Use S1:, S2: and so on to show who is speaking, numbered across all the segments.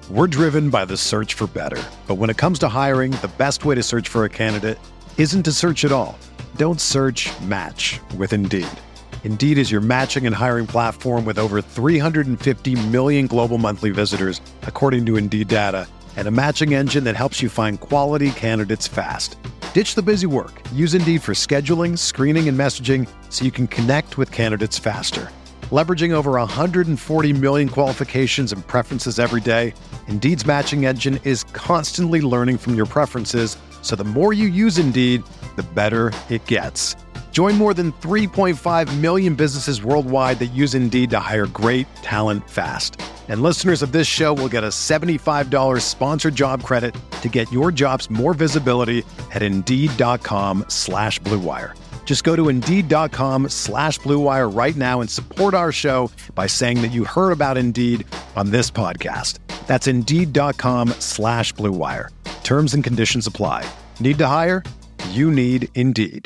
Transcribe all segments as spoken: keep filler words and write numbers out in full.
S1: We're driven by the search for better. But when it comes to hiring, the best way to search for a candidate isn't to search at all. Don't search, match with Indeed. Indeed is your matching and hiring platform with over three hundred fifty million global monthly visitors, according to Indeed data, and a matching engine that helps you find quality candidates fast. Ditch the busy work. Use Indeed for scheduling, screening, and messaging so you can connect with candidates faster. Leveraging over one hundred forty million qualifications and preferences every day, Indeed's matching engine is constantly learning from your preferences, so the more you use Indeed, the better it gets. Join more than three point five million businesses worldwide that use Indeed to hire great talent fast. And listeners of this show will get a seventy-five dollars sponsored job credit to get your jobs more visibility at Indeed.com slash Blue Wire. Just go to Indeed.com slash Blue Wire right now and support our show by saying that you heard about Indeed on this podcast. That's Indeed.com slash Blue Wire. Terms and conditions apply. Need to hire? You need Indeed.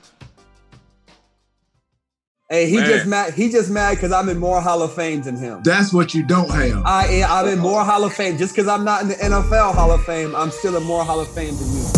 S2: Hey, he
S3: Man.
S2: just mad. He just mad because I'm in more Hall of Fames than him.
S3: That's what you don't have.
S2: I am. I'm in more Hall of Fame. Just because I'm not in the N F L Hall of Fame, I'm still in more Hall of Fame than you.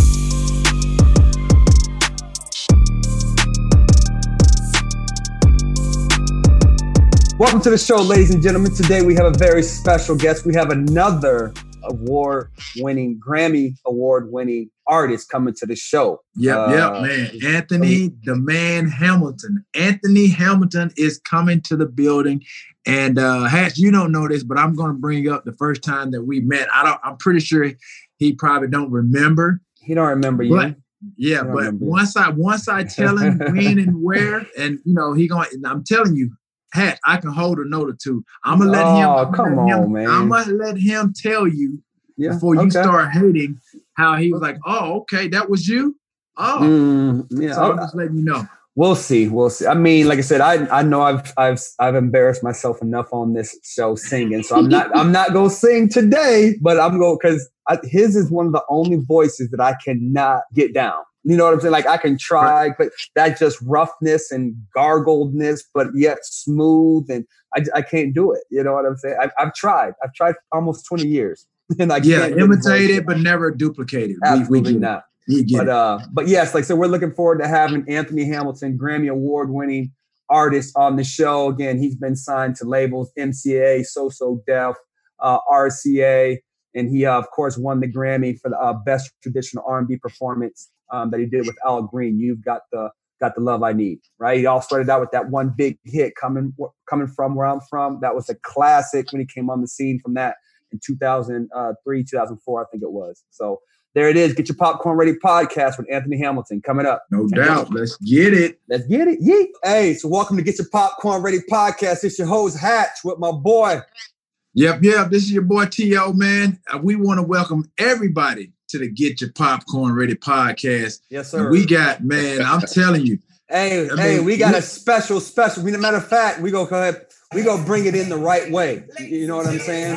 S2: Welcome to the show, ladies and gentlemen. Today we have a very special guest. We have another award-winning, Grammy award-winning artist coming to the show.
S3: Yep,
S2: uh,
S3: yep, man. Anthony, the man Hamilton. Anthony Hamilton is coming to the building. And uh, Hatch, you don't know this, but I'm going to bring up the first time that we met. I don't. I'm pretty sure he probably don't remember.
S2: He don't remember
S3: But,
S2: you.
S3: yeah, but once I once I tell him when and where, and you know he going. I'm telling you. Hat, I can hold a note or two. I'm gonna let
S2: oh,
S3: him. I'm
S2: come
S3: let
S2: on,
S3: him,
S2: man.
S3: I'm gonna let him tell you
S2: yeah,
S3: before you
S2: okay.
S3: start hating how he was like, "Oh, okay, that was you." Oh,
S2: mm, yeah.
S3: so I'm just letting you know.
S2: We'll see. We'll see. I mean, like I said, I I know I've I've I've embarrassed myself enough on this show singing, so I'm not I'm not gonna sing today, but I'm going because his is one of the only voices that I cannot get down. You know what I'm saying? Like I can try, but that just roughness and gargledness, but yet smooth, and I, I can't do it. You know what I'm saying? I, I've tried. I've tried for almost twenty years, and I
S3: yeah,
S2: can't
S3: imitate it, but never duplicate it.
S2: Absolutely
S3: we, we
S2: not.
S3: You get
S2: but
S3: it.
S2: uh, but yes, like so, we're looking forward to having Anthony Hamilton, Grammy award-winning artist, on the show. Again, he's been signed to labels M C A, So So Def, uh, R C A, and he uh, of course won the Grammy for the uh, best traditional R and B performance. Um, that he did with Al Green. You've got the got the love I need, right? He all started out with that one big hit coming coming from where I'm from. That was a classic when he came on the scene from that in two thousand three, two thousand four, I think it was. So there it is. Get your popcorn ready podcast with Anthony Hamilton coming up.
S3: No doubt. Let's get it.
S2: Let's get it. Yeet. Hey, so welcome to Get Your Popcorn Ready podcast. It's your host Hatch with my boy.
S3: Yep, yep. This is your boy T O, man. Uh, we want to welcome everybody to the Get Your Popcorn Ready podcast.
S2: Yes, sir.
S3: And we got, man, I'm telling you.
S2: Hey,
S3: I
S2: hey,
S3: mean,
S2: we got
S3: we,
S2: a special, special. I mean, matter of fact, we go go ahead, we go bring it in the right way. You know what I'm saying?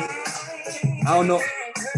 S2: I don't know.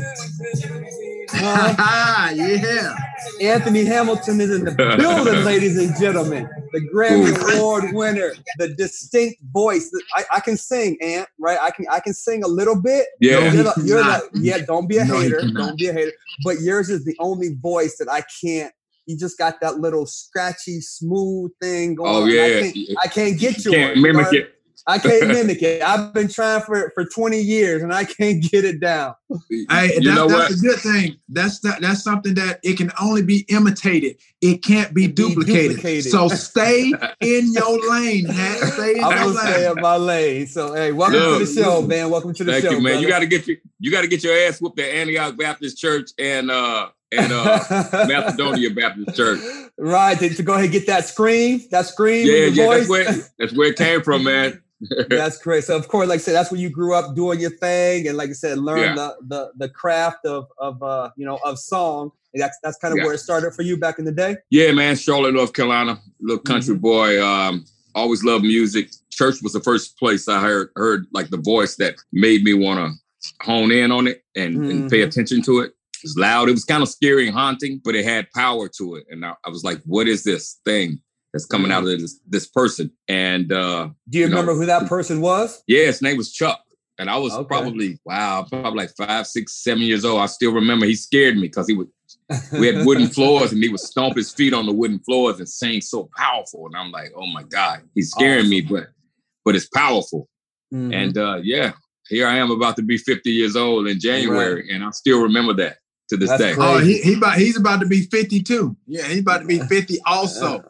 S3: Huh? Yeah.
S2: Anthony Hamilton is in the building, ladies and gentlemen. The Grammy
S3: Ooh.
S2: Award winner, the distinct voice. I, I can sing, Ant, right? I can I can sing a little bit.
S4: Yeah.
S2: You're the, you're the, yeah, don't be a
S3: No, he
S2: hater.
S3: cannot.
S2: Don't be a hater. But yours is the only voice that I can't. You just got that little scratchy, smooth thing going
S4: Oh
S2: on.
S4: yeah.
S2: I can't, I can't get yours.
S4: Can't
S2: you know
S4: mimic
S2: what I-
S4: it.
S2: I can't mimic it. I've been trying for for twenty years and I can't get it down.
S3: Hey,
S4: You
S3: that,
S4: know
S3: that's
S4: what?
S3: a good thing. That's that, that's something that it can only be imitated. It can't be,
S2: It be
S3: duplicated.
S2: duplicated.
S3: So stay in your lane, Hat. Stay in
S2: I'm
S3: your
S2: gonna stay
S3: lane.
S2: in my lane. So hey, welcome
S4: Look,
S2: to the show, man. Welcome to the
S4: Thank
S2: show,
S4: you, man.
S2: brother.
S4: You gotta get you you gotta get your ass whooped at Antioch Baptist Church and uh and uh Macedonia Baptist Church.
S2: Right, to, to go ahead and get that scream, that scream
S4: Yeah,
S2: in your
S4: yeah,
S2: voice.
S4: that's where that's where it came from, man.
S2: That's great. So of course, like I said, that's where you grew up doing your thing, and like I said, learn
S4: Yeah.
S2: the the the craft of of uh you know of song. And that's that's kind of
S4: Yeah.
S2: where it started for you back in the day.
S4: Yeah, man, Charlotte, North Carolina, little country
S2: Mm-hmm.
S4: boy. Um, always loved music. Church was the first place I heard heard like the voice that made me want to hone in on it and,
S2: Mhm.
S4: and pay attention to it. It was loud. It was kind of scary and haunting, but it had power to it. And I, I was like, what is this thing that's coming out of this, this person? And uh,
S2: Do you,
S4: You know,
S2: remember who that person was?
S4: yeah, his name was Chuck. And I was
S2: Okay.
S4: probably, wow, probably like five, six, seven years old. I still remember he scared me because he would, we had wooden floors and he would stomp his feet on the wooden floors and sing so powerful. And I'm like, oh my God, he's scaring awesome. me, but but it's powerful. Mm-hmm. And uh, yeah, here I am about to be fifty years old in January. Right. And I still remember that to this That's day.
S3: Crazy. Oh, he, he about, he's about to be fifty-two. Yeah, he's about to be fifty also.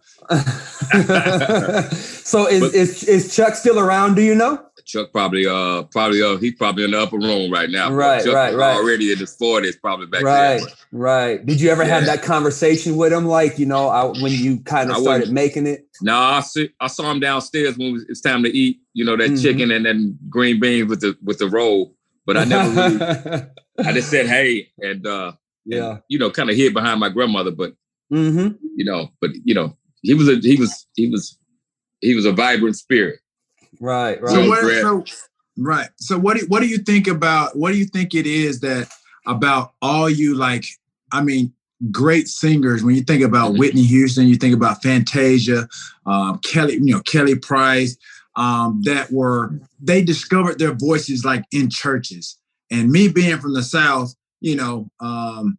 S2: So is, but, is is Chuck still around? Do you know?
S4: Chuck probably, uh, probably, uh, he's probably in the upper room right now.
S2: Right,
S4: Chuck
S2: right, right.
S4: Already in his forties, probably back
S2: right,
S4: there.
S2: Right, right. Did you ever yeah. have that conversation with him, like you know, I, when you kind of started making it?
S4: No, I, see, I saw him downstairs when it's time to eat. You know, that mm-hmm. chicken and then green beans with the with the roll. But I never really. I just said hey, and uh, yeah, and, you know, kind of hid behind my grandmother. But mm-hmm. you know, but you know, he was a he was he was he was a vibrant spirit.
S2: Right, right.
S3: So, what, so, right. So what do, what do you think about, what do you think it is that about all you like, I mean, great singers, when you think about mm-hmm. Whitney Houston, you think about Fantasia, um, Kelly, you know, Kelly Price, um, that were, they discovered their voices like in churches. And me being from the South, you know, um,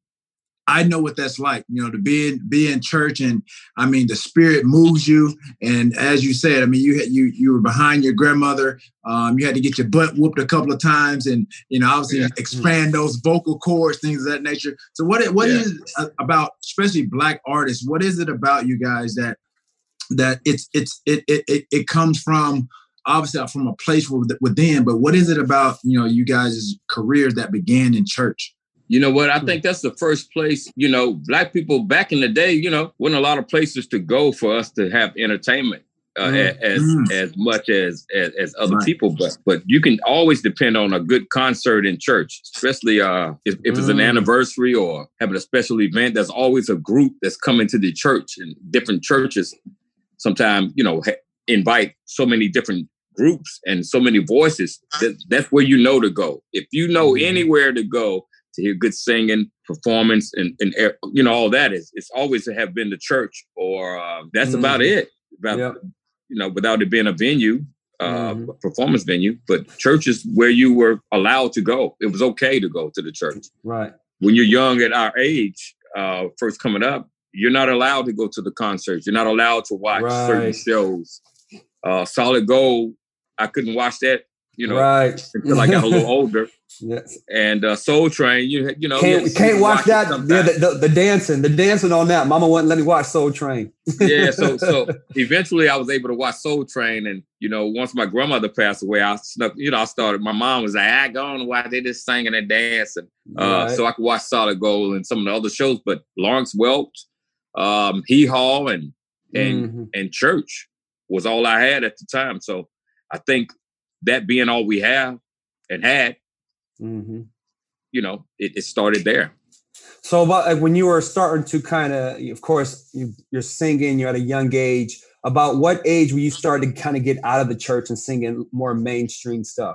S3: I know what that's like, you know, to be in, be in church and I mean, the spirit moves you. And as you said, I mean, you had, you, you were behind your grandmother. Um, you had to get your butt whooped a couple of times and, you know, obviously yeah. expand those vocal cords, things of that nature. So what, what yeah. is about, especially Black artists, what is it about you guys that, that it's, it's, it, it, it, it comes from obviously from a place within, but what is it about, you know, you guys' careers that began in church?
S4: You know what? I think that's the first place, you know, Black people back in the day, you know, wasn't a lot of places to go for us to have entertainment uh, mm. as mm. as much as as, as other right. people. But but you can always depend on a good concert in church, especially uh, if, if mm. it's an anniversary or having a special event. There's always a group that's coming to the church, and different churches sometimes, you know, ha- invite so many different groups and so many voices. That, that's where you know to go. If you know mm. anywhere to go, to hear good singing, performance, and, and you know, all that is, it's always to have been the church or uh, that's mm-hmm. about it. About, yep. you know, without it being a venue, uh, mm-hmm. performance venue, but church is where you were allowed to go. It was okay to go to the church.
S2: Right.
S4: When you're young at our age, uh, first coming up, you're not allowed to go to the concerts. You're not allowed to watch right. certain shows. Uh, Solid Gold, I couldn't watch that, you know,
S2: right.
S4: until I got a little older.
S2: Yes.
S4: And uh, Soul Train, you you know,
S2: can't, you can't watch, watch that. Yeah, the, the, the dancing, the dancing on that. Mama wouldn't let me watch Soul Train.
S4: yeah, so so eventually I was able to watch Soul Train, and you know, once my grandmother passed away, I snuck. You know, I started. My mom was like, "I go on why they just singing and dancing," uh, right. so I could watch Solid Gold and some of the other shows. But Lawrence Welch, um, Hee Haw, and and mm-hmm. and church was all I had at the time. So I think that being all we have and had. Mm-hmm. You know, it, it started there.
S2: So about like, when you were starting to kind of, of course, you, you're singing, you're at a young age. About what age were you starting to kind of get out of the church and singing more mainstream stuff?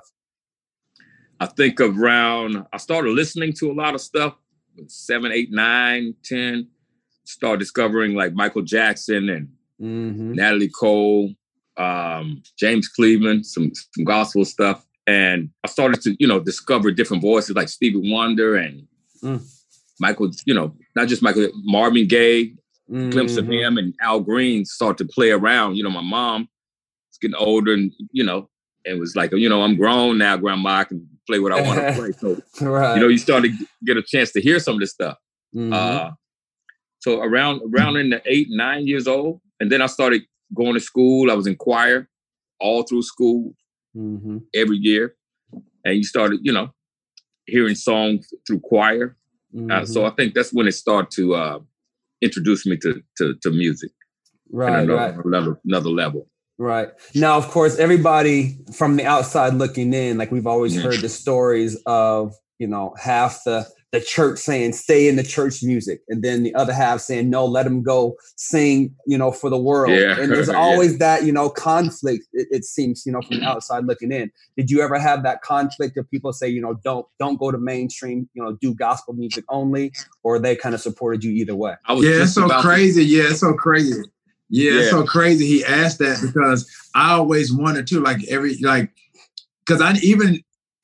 S4: I think around, I started listening to a lot of stuff, seven, eight, nine, ten. Started discovering like Michael Jackson and mm-hmm. Natalie Cole, um, James Cleveland, some, some gospel stuff. And I started to, you know, discover different voices like Stevie Wonder and mm. Michael, you know, not just Michael, Marvin Gaye, mm-hmm. glimpse of him, and Al Green started to play around. You know, my mom was getting older and, you know, and was like, you know, I'm grown now, Grandma, I can play what I want to play. So, right. you know, you started to get a chance to hear some of this stuff. Mm-hmm. Uh, so around, around in the eight, nine years old. And then I started going to school. I was in choir all through school. Mm-hmm. Every year, and you started, you know, hearing songs through choir. Mm-hmm. Uh, so I think that's when it started to uh, introduce me to to, to music.
S2: Right,
S4: another,
S2: right.
S4: Another, another level.
S2: Right. Now, of course, everybody from the outside looking in, like we've always mm-hmm. heard the stories of, you know, half the the church saying, stay in the church music. And then the other half saying, no, let them go sing, you know, for the world. Yeah. And there's always yeah. that, you know, conflict, it, it seems, you know, from the outside looking in. Did you ever have that conflict of people say, you know, don't, don't go to mainstream, you know, do gospel music only, or they kind of supported you either way?
S3: I was yeah, it's so crazy. To- yeah, it's so crazy. Yeah, yeah, it's so crazy he asked that because I always wanted to, like, every, like, because I even,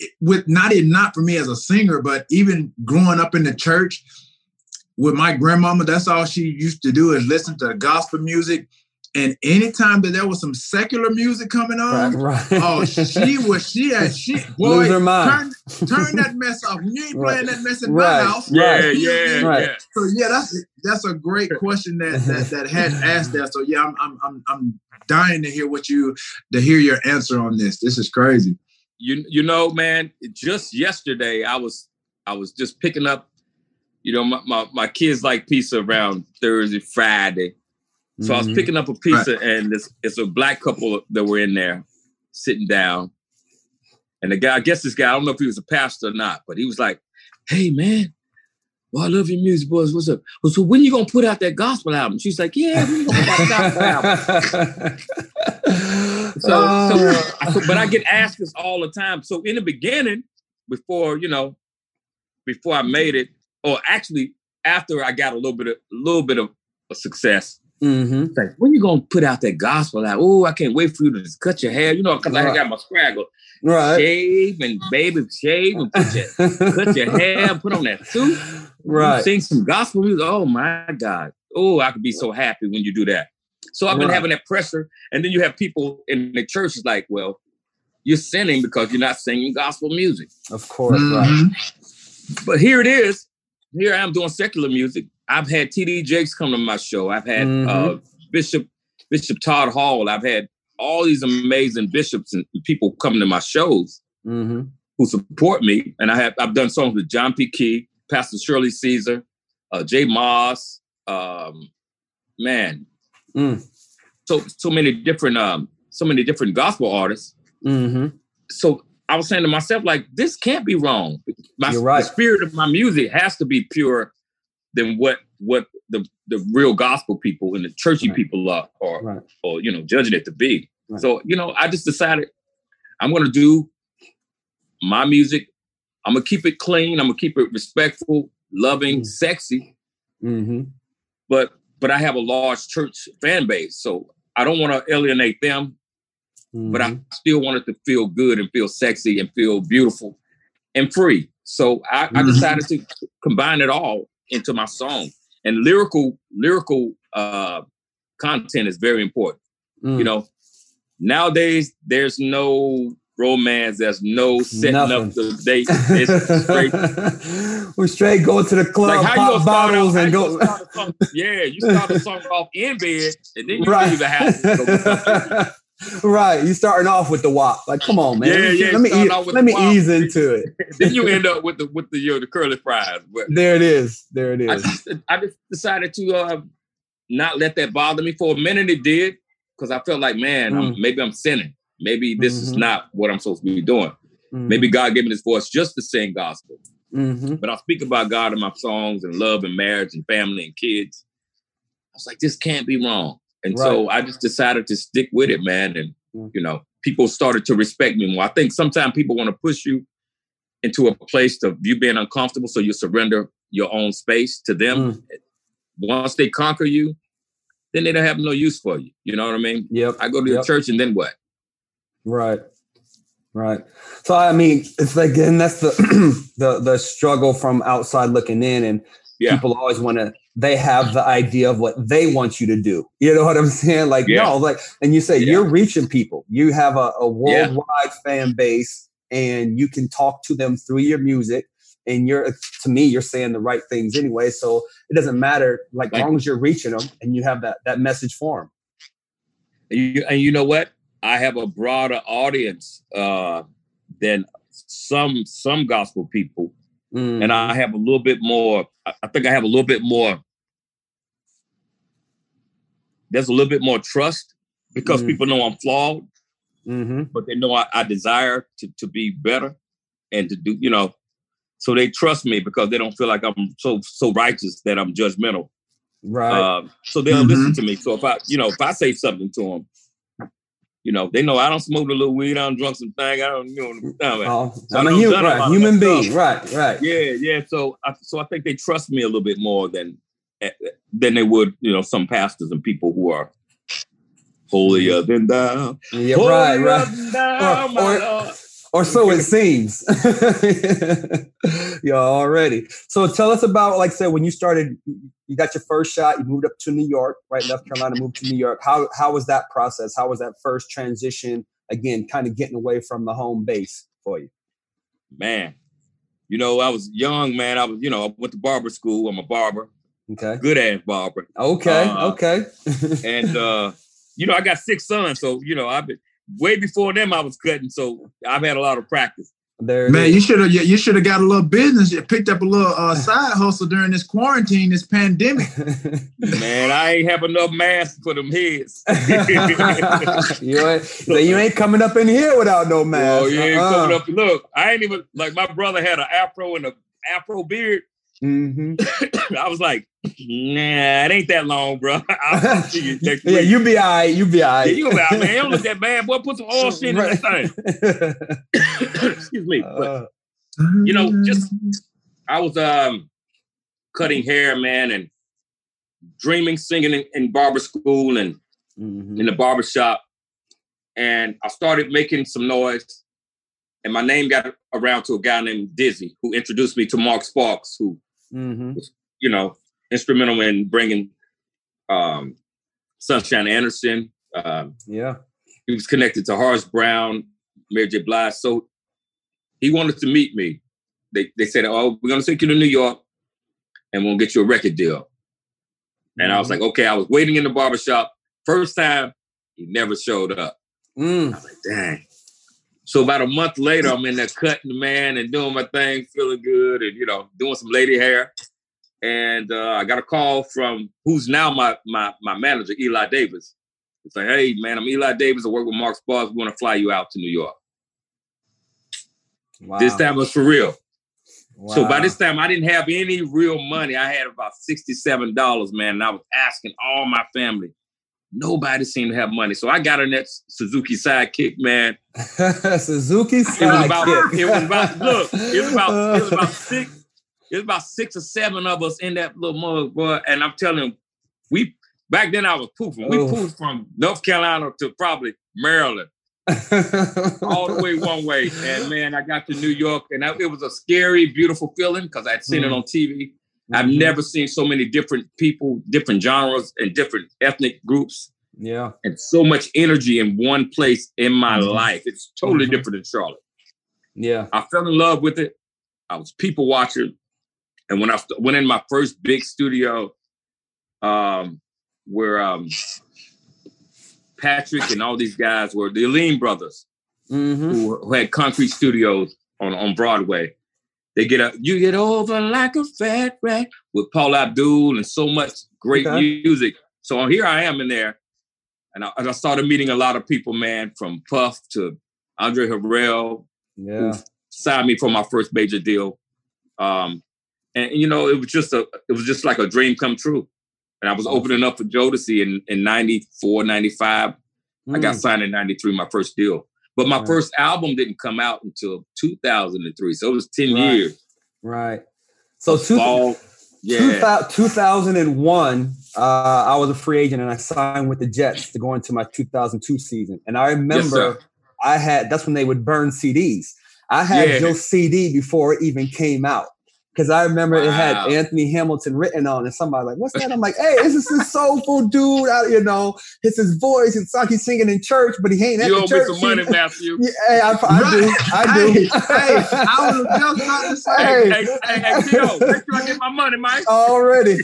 S3: with not even not for me as a singer, but even growing up in the church with my grandmama, that's all she used to do is listen to gospel music. And anytime that there was some secular music coming on, right, right. oh, she was, she had, she, boy,
S2: lose her mind.
S3: Turn, turn that mess off. You ain't
S2: right.
S3: playing that mess in
S2: right.
S3: my house.
S4: Yeah,
S3: right.
S4: yeah,
S2: right.
S4: yeah.
S3: So yeah, that's that's a great question that that, that had asked that. So yeah, I'm I'm I'm I'm dying to hear what you to hear your answer on this. This is crazy.
S4: You you know, man, just yesterday I was I was just picking up, you know, my my, my kids like pizza around Thursday, Friday. So I was picking up a pizza, right. and it's, it's a black couple that were in there sitting down. And the guy, I guess this guy, I don't know if he was a pastor or not, but he was like, hey, man, well, I love your music, boys. What's up? Well, so when you going to put out that gospel album? She's like, yeah, when you going to put out that gospel album? so, so, so, but I get asked this all the time. So in the beginning, before, you know, before I made it, or actually after I got a little bit of, a little bit of a success,
S2: mm-hmm.
S4: like, when you gonna put out that gospel? Like, oh, I can't wait for you to just cut your hair, you know, because right. I got my scraggle.
S2: Right.
S4: Shave and baby, shave and put your cut your hair, put on that suit.
S2: Right.
S4: Sing some gospel music. Oh my God. Oh, I could be so happy when you do that. So I've been right. having that pressure. And then you have people in the church is like, well, you're sinning because you're not singing gospel music.
S2: Of course, mm-hmm.
S4: right. But here it is. Here I am doing secular music. I've had T D Jakes come to my show. I've had mm-hmm. uh, Bishop Bishop Todd Hall. I've had all these amazing bishops and people coming to my shows
S2: mm-hmm.
S4: who support me. And I have I've done songs with John P. Key, Pastor Shirley Caesar, uh, Jay Moss, um, man,
S2: mm.
S4: so so many different um, so many different gospel artists.
S2: Mm-hmm.
S4: So I was saying to myself, like, this can't be wrong. My,
S2: You're right.
S4: The spirit of my music has to be pure than what what the, the real gospel people and the churchy right. people are, or,
S2: right.
S4: or, you know, judging it to be.
S2: Right.
S4: So, you know, I just decided I'm going to do my music. I'm going to keep it clean. I'm going to keep it respectful, loving, mm-hmm. sexy.
S2: Mm-hmm.
S4: But but I have a large church fan base, so I don't want to alienate them. Mm-hmm. But I still want it to feel good and feel sexy and feel beautiful and free. So I, mm-hmm. I decided to combine it all into my song. And lyrical lyrical uh, content is very important. Mm. You know, nowadays there's no romance. There's no setting Nothing. up the date. It's straight.
S2: We straight go to the club,
S4: like
S2: pop bottles, out, and go.
S4: Song, yeah, you start the song off in bed, and then you right. leave the house.
S2: Right, you starting off with the W A P. Like, come on, man.
S4: Yeah, yeah.
S2: Let me ease, let me ease into it.
S4: Then you end up with the with the you know, the curly fries. But
S2: there it is. There it is.
S4: I just, I just decided to uh, not let that bother me. For a minute, it did, because I felt like, man, mm. I'm, maybe I'm sinning. Maybe this mm-hmm. is not what I'm supposed to be doing. Mm-hmm. Maybe God gave me this voice just to sing gospel.
S2: Mm-hmm.
S4: But I speak about God in my songs and love and marriage and family and kids. I was like, this can't be wrong. And right. so I just decided to stick with it, man. And, you know, people started to respect me more. I think sometimes people want to push you into a place of you being uncomfortable, so you surrender your own space to them. Mm. Once they conquer you, then they don't have no use for you. You know what I mean?
S2: Yep.
S4: I go to
S2: yep.
S4: the church and then what?
S2: Right. Right. So, I mean, it's like, and that's the the the struggle from outside looking in, and yeah. people always want to, they have the idea of what they want you to do. You know what I'm saying? Like, yeah. no, like, and you say yeah. you're reaching people. You have a, a worldwide yeah. fan base, and you can talk to them through your music. And you're, to me, you're saying the right things anyway. So it doesn't matter, like, as long as you're reaching them and you have that that message for them.
S4: And you, and you know what? I have a broader audience uh, than some some gospel people. Mm. And I have a little bit more, I think I have a little bit more, there's a little bit more trust, because mm. people know I'm flawed,
S2: mm-hmm.
S4: but they know I, I desire to, to be better and to do, you know, so they trust me because they don't feel like I'm so so righteous that I'm judgmental.
S2: Right.
S4: Uh, so they'll mm-hmm. listen to me. So if I, you know, if I say something to them, you know, they know I don't smoke a little weed. I don't drunk some thing. I don't, you know.
S2: Oh, so I'm a human, right, human being. Stuff. Right, right.
S4: Yeah, yeah. So, I, so I think they trust me a little bit more than than they would, you know, some pastors and people who are holier than thou.
S2: Yeah, right, right.
S4: Thou,
S2: or, or, Or so it seems. Yeah, already. So tell us about, like I said, when you started, you got your first shot, you moved up to New York, right? North Carolina, moved to New York. How how was that process? How was that first transition? Again, kind of getting away from the home base for you.
S4: Man, you know, I was young, man. I was, you know, I went to barber school. I'm a barber.
S2: Okay.
S4: Good ass barber.
S2: Okay.
S4: Uh,
S2: okay.
S4: and, uh, you know, I got six sons. So, you know, I've been way before them I was cutting. So I've had a lot of practice.
S2: There
S3: Man,
S2: is.
S3: you should have you should have got a little business. You picked up a little uh, side hustle during this quarantine, this pandemic.
S4: Man, I ain't have enough masks for them heads.
S2: you, ain't, so you ain't coming up in here without no mask.
S4: Oh, you ain't
S2: uh-uh.
S4: coming up. Look, I ain't even, like, my brother had an afro and a afro beard.
S2: Mm-hmm.
S4: I was like, nah, it ain't that long, bro. I'll see you next
S2: yeah,
S4: week.
S2: you be all right. You be all right.
S4: Yeah, you be all right, man. You don't look that bad, boy. Put some oil shit
S2: Right.
S4: in this thing. Excuse me. But,
S2: Uh,
S4: you know, just, I was um, cutting hair, man, and dreaming, singing in, in barber school and
S2: mm-hmm.
S4: in the barber shop. And I started making some noise. And my name got around to a guy named Dizzy, who introduced me to Mark Sparks, who
S2: Mm-hmm.
S4: was, you know, instrumental in bringing um, Sunshine Anderson. Um,
S2: Yeah.
S4: he was connected to Horace Brown, Mary J. Blige. So he wanted to meet me. They they said, oh, we're going to take you to New York and we'll get you a record deal. And
S2: Mm-hmm.
S4: I was like, okay, I was waiting in the barbershop. First time, he never showed up.
S2: Mm.
S4: I was like, dang. So about a month later, I'm in there cutting, man, and doing my thing, feeling good, and, you know, doing some lady hair. And uh, I got a call from who's now my my my manager, Eli Davis. It's like, hey, man, I'm Eli Davis. I work with Mark Sparks. We want to fly you out to New York.
S2: Wow.
S4: This time was for real.
S2: Wow.
S4: So by this time, I didn't have any real money. I had about sixty-seven dollars, man, and I was asking all my family. Nobody seemed to have money. So I got in that Suzuki Sidekick, man.
S2: Suzuki Sidekick.
S4: It was about, it was about, look, it was about, it was about six, it was about six or seven of us in that little mug, boy. And I'm telling you, we, back then I was poofing. We
S2: Oh.
S4: poofed from North Carolina to probably Maryland, all the way one way. And man, I got to New York and I, it was a scary, beautiful feeling because I'd seen
S2: mm. it
S4: on T V. I've mm-hmm. never seen so many different people, different genres, and different ethnic groups.
S2: Yeah.
S4: And so much energy in one place in my
S2: mm-hmm.
S4: life. It's totally
S2: mm-hmm.
S4: different in Charlotte.
S2: Yeah.
S4: I fell in love with it. I was people watching. And when I went in my first big studio, um, where um, Patrick and all these guys were the Aleem brothers,
S2: mm-hmm.
S4: who, who had concrete studios on, on Broadway. They get up, you get over like a fat rat with Paul Abdul and so much great okay. music. So here I am in there. And I, and I started meeting a lot of people, man, from Puff to Andre Harrell,
S2: yeah.
S4: who signed me for my first major deal. Um, and, you know, it was just a, it was just like a dream come true. And I was awesome. Opening up for Jodeci in, in ninety-four, ninety-five. Mm. I got signed in ninety-three, my first deal. But my right. first album didn't come out until two thousand three. So it was ten
S2: right.
S4: years.
S2: Right. So two,
S4: fall, yeah.
S2: two thousand one, uh, I was a free agent and I signed with the Jets to go into my two thousand two season. And I remember
S4: yes,
S2: I had, that's when they would burn C Ds. I had
S4: yeah.
S2: your C D before it even came out. Because I remember wow. it had Anthony Hamilton written on it. Somebody like, what's that? I'm like, hey, this is this soulful dude. I, you know, it's his voice. It's like he's singing in church, but he ain't at
S4: you
S2: the church.
S4: You owe me some money, Matthew.
S2: Yeah, hey, I, I
S3: right.
S2: do. I do.
S3: Hey, hey, I was just about to say.
S4: Hey, hey, hey, hey, Tito, make sure I get my money, Mike.
S2: Already.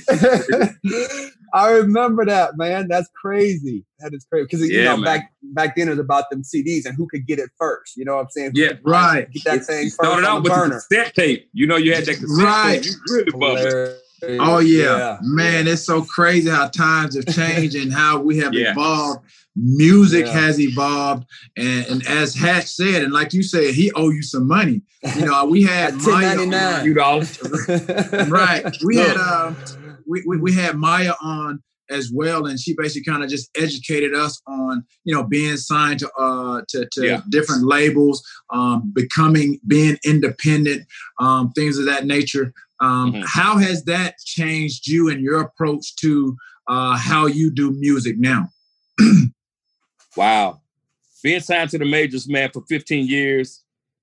S2: I remember that, man. That's crazy. That is crazy. Because, you
S4: yeah,
S2: know,
S4: man.
S2: back back then it was about them C Ds and who could get it first. You know what I'm saying? Who
S4: Yeah,
S2: could,
S3: right.
S2: Get that it, thing first.
S4: Started out with the cassette tape. You know, you had that cassette
S3: right.
S4: tape. You really bumped it.
S3: Oh, yeah.
S2: yeah.
S3: Man,
S2: yeah.
S3: it's so crazy how times have changed and how we have
S4: yeah.
S3: evolved. Music
S2: yeah.
S3: has evolved. And, and as Hatch said, and like you said, he owe you some money. You know, we had Maya on.
S4: You dollars.
S3: Right. We had uh, we, we, we had Maya on as well, and she basically kind of just educated us on, you know, being signed to uh to, to yeah. different labels, um, becoming, being independent, um, things of that nature. Um, mm-hmm. How has that changed you and your approach to uh, how you do music now?
S4: Wow. Being signed to the majors, man, for fifteen years,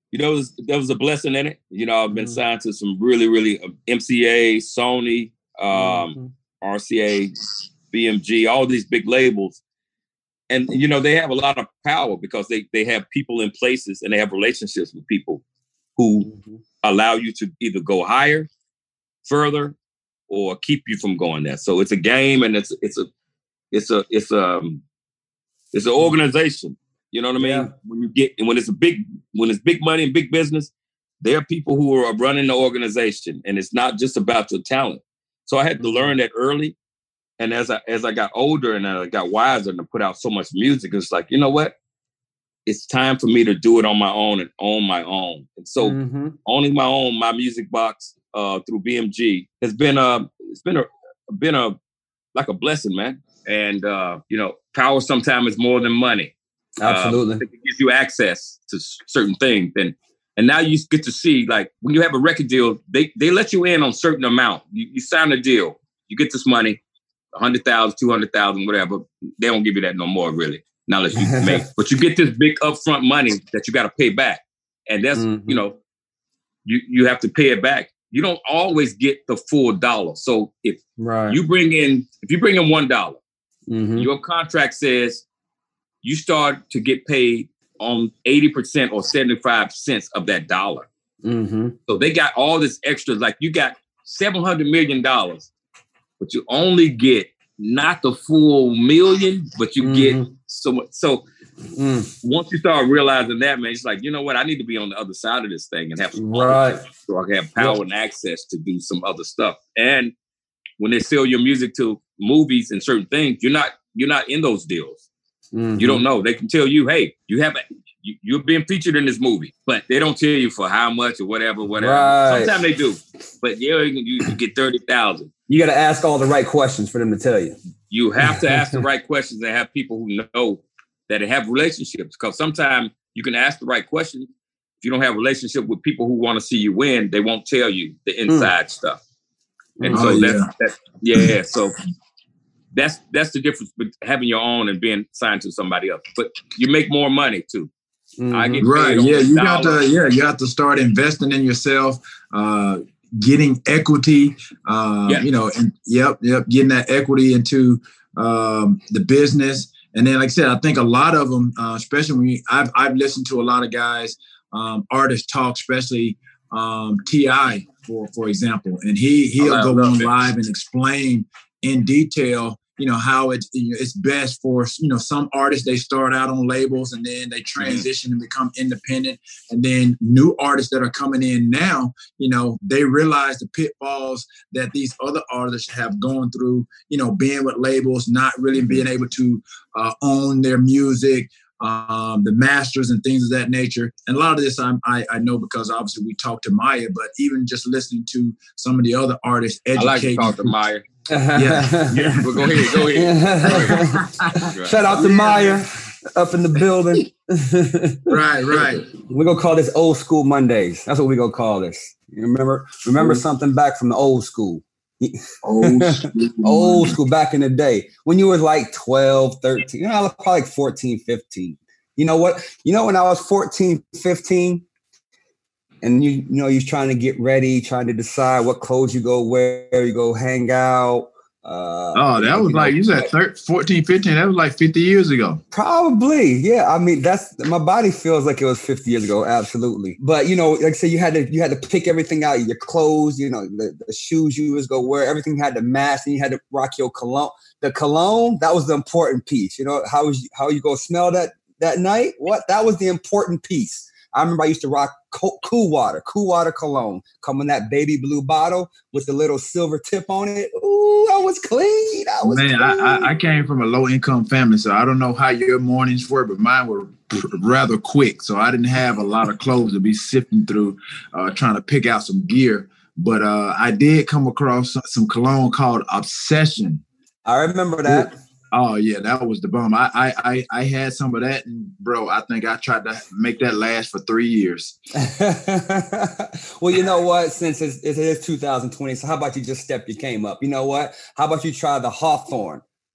S4: you know, was, there was a blessing in it. You know, I've been mm-hmm. signed to some really, really uh, M C A, Sony, um, mm-hmm. R C A, B M G, all these big labels. And, you know, they have a lot of power because they, they have people in places and they have relationships with people who mm-hmm. allow you to either go higher, further, or keep you from going there. So it's a game, and it's it's a it's a it's a it's an organization. You know what I mean? Yeah. When you get when it's a big when it's big money and big business, there are people who are running the organization, and it's not just about your talent. So I had to learn that early, and as I as I got older and I got wiser and I put out so much music, it's like, you know what? It's time for me to do it on my own and own my own. And so mm-hmm. owning my own, my music box uh, through B M G has been a it's been a been a like a blessing, man. And uh, you know, power sometimes is more than money.
S2: Absolutely,
S4: uh, it gives you access to certain things, and and now you get to see, like, when you have a record deal, they they let you in on certain amount. You, you sign a deal, you get this money, a hundred thousand, two hundred thousand, whatever. They don't give you that no more, really. Not unless you make, but you get this big upfront money that you got to pay back, and that's mm-hmm. you know, you you have to pay it back. You don't always get the full dollar. So if right. you bring in if you bring in one dollar, mm-hmm. your contract says you start to get paid on eighty percent or seventy-five cents of that dollar. Mm-hmm. So they got all this extra, like you got seven hundred million dollars, but you only get not the full million, but you mm-hmm. get so much. So mm. once you start realizing that, man, it's like, you know what? I need to be on the other side of this thing and have some
S2: right.
S4: so I can have power yep. and access to do some other stuff. And when they sell your music to movies and certain things, you're not you're not in those deals. Mm-hmm. You don't know. They can tell you, hey, you have you, you're being featured in this movie, but they don't tell you for how much or whatever, whatever. Right. Sometimes they do, but yeah, you, you get thirty thousand.
S2: You got to ask all the right questions for them to tell you.
S4: You have to ask the right questions and have people who know that have relationships. Because sometimes you can ask the right questions. If you don't have a relationship with people who want to see you win, they won't tell you the inside mm. stuff. And oh, so yeah. that's, that's yeah. So that's that's the difference between having your own and being signed to somebody else. But you make more money too.
S3: Mm-hmm. I get right. Yeah, you got to. Yeah, you have to start investing in yourself. Uh, getting equity, uh, yep. you know, and yep, yep, getting that equity into um, the business. And then, like I said, I think a lot of them, uh, especially when you, I've, I've listened to a lot of guys, um, artists talk, especially um, T I, for for example, and he, he'll go on live and explain in detail, you know, how it's, you know, it's best for, you know, some artists, they start out on labels and then they transition mm-hmm. and become independent. And then new artists that are coming in now, you know, they realize the pitfalls that these other artists have gone through, you know, being with labels, not really mm-hmm. being able to uh, own their music, um, the masters and things of that nature. And a lot of this I'm, I, I know because obviously we talked to Maya, but even just listening to some of the other artists educating. I like to
S4: talk to Maya.
S3: yeah, yeah.
S4: Well, go ahead, go ahead.
S2: Shout out to Maya up in the building.
S3: right, right.
S2: We're gonna call this old school Mondays. That's what we're gonna call this. You remember, remember mm. something back from the old school.
S3: Old school.
S2: Old school back in the day when you were like twelve, thirteen, you know, I was probably like fourteen, fifteen. You know what? You know, when I was fourteen, fifteen, and you, you know, you're trying to get ready, trying to decide what clothes you go wear, you go hang out. Uh,
S3: oh, that was like, know, you said thirteen, fourteen, fifteen. That was like fifty years ago.
S2: Probably. Yeah. I mean, that's, my body feels like it was fifty years ago. Absolutely. But, you know, like I said, you had to, you had to pick everything out, your clothes, you know, the, the shoes you was going to wear, everything had to match, and you had to rock your cologne. The cologne, that was the important piece. You know, how was you, how you going to smell that, that night? What? That was the important piece. I remember I used to rock Cool Water, Cool Water cologne, come in that baby blue bottle with the little silver tip on it. Ooh, I was clean. I was
S3: Man,
S2: clean.
S3: I, I came from a low income family, so I don't know how your mornings were, but mine were rather quick. So I didn't have a lot of clothes to be sifting through, uh, trying to pick out some gear. But uh, I did come across some, some cologne called Obsession.
S2: I remember that.
S3: Ooh. Oh yeah, that was the bomb. I, I I I had some of that, and bro, I think I tried to make that last for three years.
S2: Well, you know what? Since it's, it is two thousand twenty, so how about you just step your game up? You know what? How about you try the Hawthorne?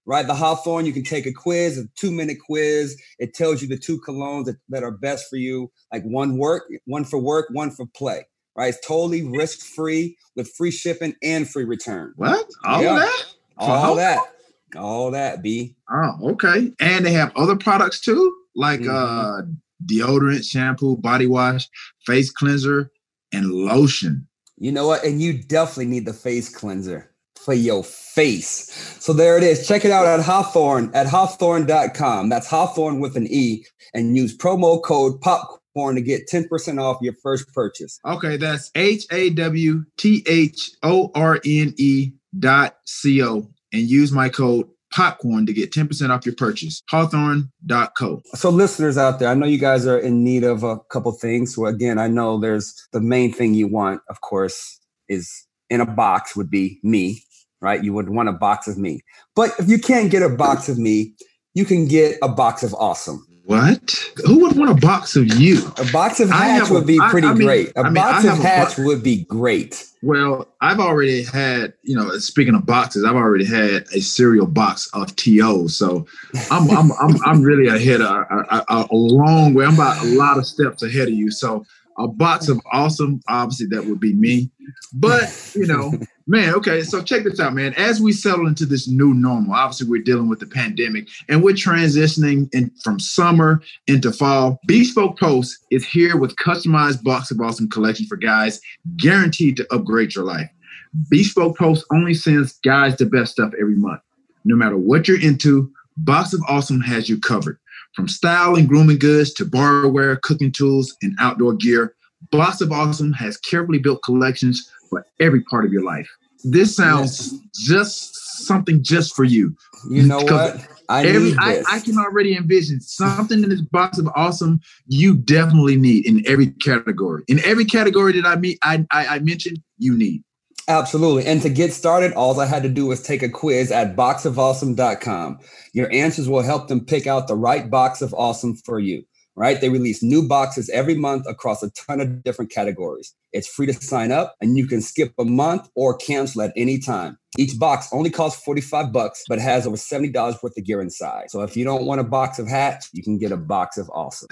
S2: right? The Hawthorne, you can take a quiz, a two-minute quiz. It tells you the two colognes that, that are best for you, like one work, one for work, one for play, right? It's totally risk-free with free shipping and free return.
S3: What? All
S2: yeah.
S3: of that?
S2: All that. All that, B.
S3: Oh, okay. And they have other products too, like mm-hmm. uh, deodorant, shampoo, body wash, face cleanser, and lotion.
S2: You know what? And you definitely need the face cleanser for your face. So there it is. Check it out at Hawthorne, at hawthorne dot com. That's Hawthorne with an E. And use promo code POPCORN to get ten percent off your first purchase.
S3: Okay, that's H A W T H O R N E dot C O. And use my code POPCORN to get ten percent off your purchase. Hawthorne dot co.
S2: So listeners out there, I know you guys are in need of a couple things. So again, I know there's the main thing you want, of course, is in a box would be me, right? You would want a box of me. But if you can't get a box of me, you can get a box of awesome.
S3: What? Who would want a box of you?
S2: A box of Hatch would be pretty I, I mean, great. A I mean, box of Hatch bo- would be great.
S3: Well, I've already had, you know, speaking of boxes, I've already had a cereal box of T O. So I'm I'm I'm, I'm really ahead of a, a, a long way. I'm about a lot of steps ahead of you. So a box of awesome, obviously that would be me. But, you know, man, okay, so check this out, man. As we settle into this new normal, obviously we're dealing with the pandemic and we're transitioning in, from summer into fall. Bespoke Post is here with customized Box of Awesome collection for guys, guaranteed to upgrade your life. Bespoke Post only sends guys the best stuff every month. No matter what you're into, Box of Awesome has you covered. From style and grooming goods to barware, cooking tools, and outdoor gear, Box of Awesome has carefully built collections for every part of your life. This sounds yes. just something just for you.
S2: You know what? I every, need this.
S3: I, I can already envision something in this Box of Awesome you definitely need in every category. In every category that I meet, I, I, I mentioned, you need.
S2: Absolutely. And to get started, all I had to do was take a quiz at box of awesome dot com. Your answers will help them pick out the right box of awesome for you, right? They release new boxes every month across a ton of different categories. It's free to sign up and you can skip a month or cancel at any time. Each box only costs forty-five bucks, but has over seventy dollars worth of gear inside. So if you don't want a box of Hatch, you can get a box of Awesome.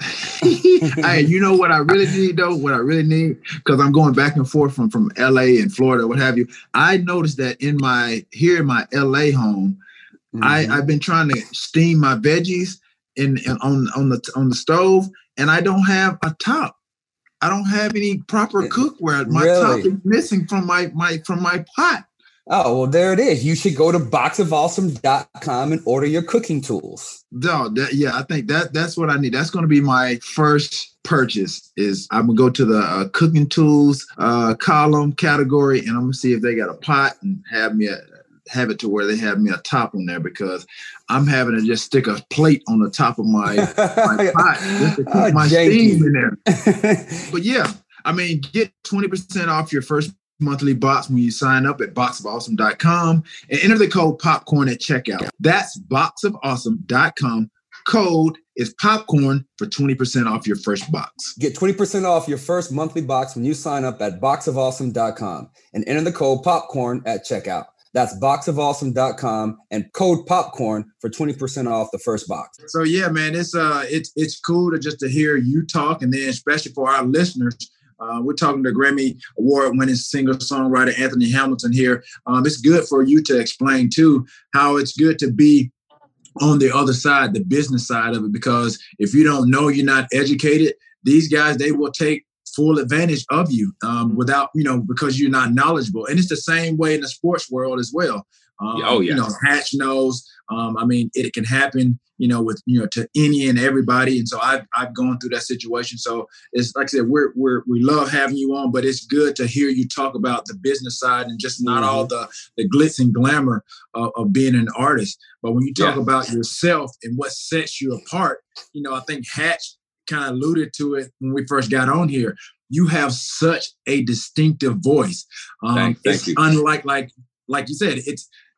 S3: Hey, you know what I really need though? What I really need, because I'm going back and forth from, from L A and Florida, what have you. I noticed that in my, here in my L A home, mm-hmm. I, I've been trying to steam my veggies in, in on, on the, on the stove, and I don't have a top. I don't have any proper cookware. My really? top is missing from my, my, from my pot.
S2: Oh, well, there it is. You should go to box of awesome dot com and order your cooking tools.
S3: No, that, yeah, I think that that's what I need. That's going to be my first purchase. Is I'm going to go to the uh, cooking tools uh, column category, and I'm going to see if they got a pot and have me a, have it to where they have me a top on there, because I'm having to just stick a plate on the top of my, my pot just to keep oh, my janky. steam in there. But yeah, I mean, get twenty percent off your first monthly box when you sign up at box of awesome dot com and enter the code popcorn at checkout. That's box of awesome dot com. Code is popcorn for twenty percent off your first box.
S2: Get twenty percent off your first monthly box when you sign up at box of awesome dot com and enter the code popcorn at checkout. That's box of awesome dot com and code popcorn for twenty percent off the first box.
S3: So yeah, man, it's uh it's it's cool to just to hear you talk, and then especially for our listeners. Uh, we're talking to Grammy Award-winning singer-songwriter Anthony Hamilton here. Um, it's good for you to explain, too, how it's good to be on the other side, the business side of it, because if you don't know, you're not educated, these guys, they will take full advantage of you um, without, you know, because you're not knowledgeable. And it's the same way in the sports world as well. Um, oh, yeah. You know, Hatch knows. Um, I mean, it, it can happen, you know, with, you know, to any and everybody. And so I've, I've gone through that situation. So it's like I said, we're, we're, we love having you on, but it's good to hear you talk about the business side and just not mm-hmm. all the, the glitz and glamour of, of being an artist. But when you talk yeah. about yourself and what sets you apart, you know, I think Hatch kind of alluded to it when we first got on here. You have such a distinctive voice. Um,
S4: thank, thank
S3: it's
S4: you.
S3: unlike, like, like you said, it's,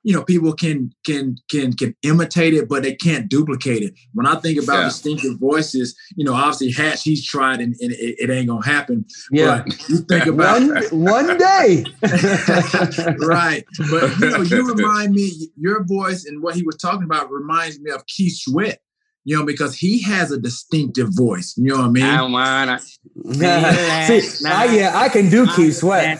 S3: you know, people can can can can imitate it, but they can't duplicate it. When I think about yeah. distinctive voices, you know, obviously Hatch, he's tried and, and it, it ain't gonna happen.
S2: Yeah,
S3: but you think about
S2: one one day,
S3: right? But you know, you remind me, your voice and what he was talking about reminds me of Keith Sweat. You know, because he has a distinctive voice. You know what I mean?
S4: I wanna
S2: see, I, yeah, I can do Keith Sweat.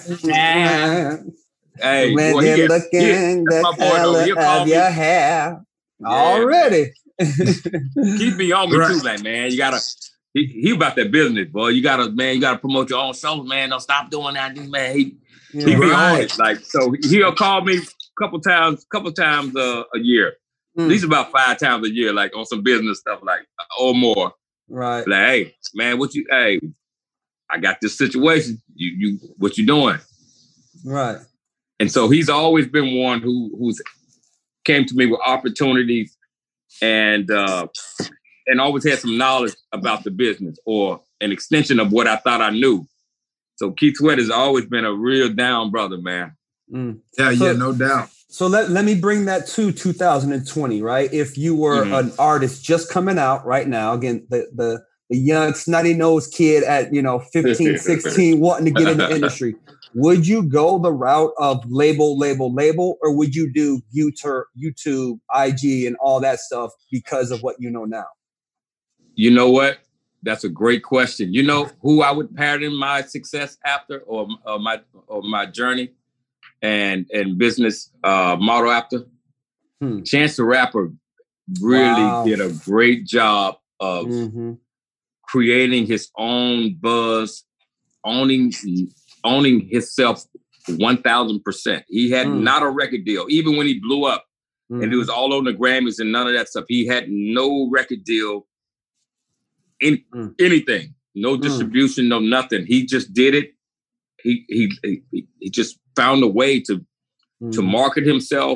S4: Hey,
S2: when
S4: boy,
S2: you're
S4: gets,
S2: looking
S4: yeah,
S2: the color of your hair yeah, already.
S4: Keep me on me right. too, like man. You gotta. He, he about that business, boy. You gotta, man. You gotta promote your own shows, man. Don't stop doing that, man. He yeah, he be right. on it, like so. He'll call me a couple times, couple times uh, a year. Mm. At least about five times a year, like on some business stuff, like or more.
S2: Right.
S4: Like, hey, man, what you? Hey, I got this situation. You, you, what you doing?
S2: Right.
S4: And so he's always been one who who's came to me with opportunities, and uh, and always had some knowledge about the business or an extension of what I thought I knew. So Keith Sweat has always been a real down brother, man.
S3: Mm. Yeah, so, yeah, no doubt.
S2: So let, let me bring that to two thousand twenty, right? If you were mm-hmm. an artist just coming out right now, again, the the, the young snotty-nosed kid at, you know, fifteen, sixteen, wanting to get in the industry, would you go the route of label, label, label, or would you do YouTube, YouTube, I G, and all that stuff because of what you know now?
S4: You know what? That's a great question. You know who I would pattern my success after, or, or my or my journey and and business uh, model after? Hmm. Chance the Rapper really wow. did a great job of mm-hmm. creating his own buzz, owning owning himself one thousand percent. He had mm. not a record deal, even when he blew up, mm. and it was all on the Grammys and none of that stuff. He had no record deal. In, mm. anything, no distribution, mm. no nothing. He just did it. He he he, he just found a way to mm. to market himself,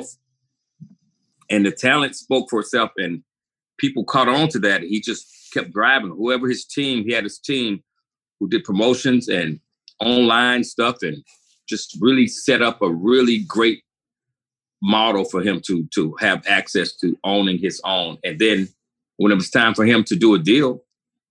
S4: and the talent spoke for itself, and people caught on to that. He just kept driving. Whoever his team, he had his team who did promotions and online stuff, and just really set up a really great model for him to to have access to owning his own. And then when it was time for him to do a deal,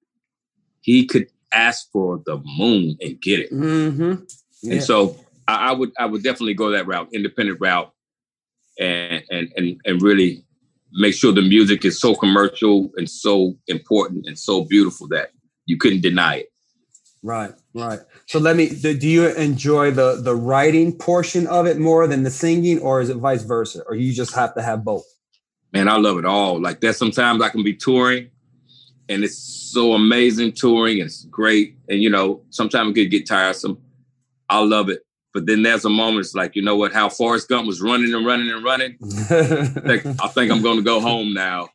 S4: he could ask for the moon and get it.
S2: Mm-hmm. Yeah.
S4: And so I, I would I would definitely go that route, independent route, and, and and and really make sure the music is so commercial and so important and so beautiful that you couldn't deny it.
S2: Right, right. So let me, do, do you enjoy the the writing portion of it more than the singing, or is it vice versa? Or you just have to have both?
S4: Man, I love it all. Like that, sometimes I can be touring, and it's so amazing touring. It's great. And, you know, sometimes it could get tiresome. I love it. But then there's a moment, it's like, you know what, how Forrest Gump was running and running and running. like, I think I'm going to go home now.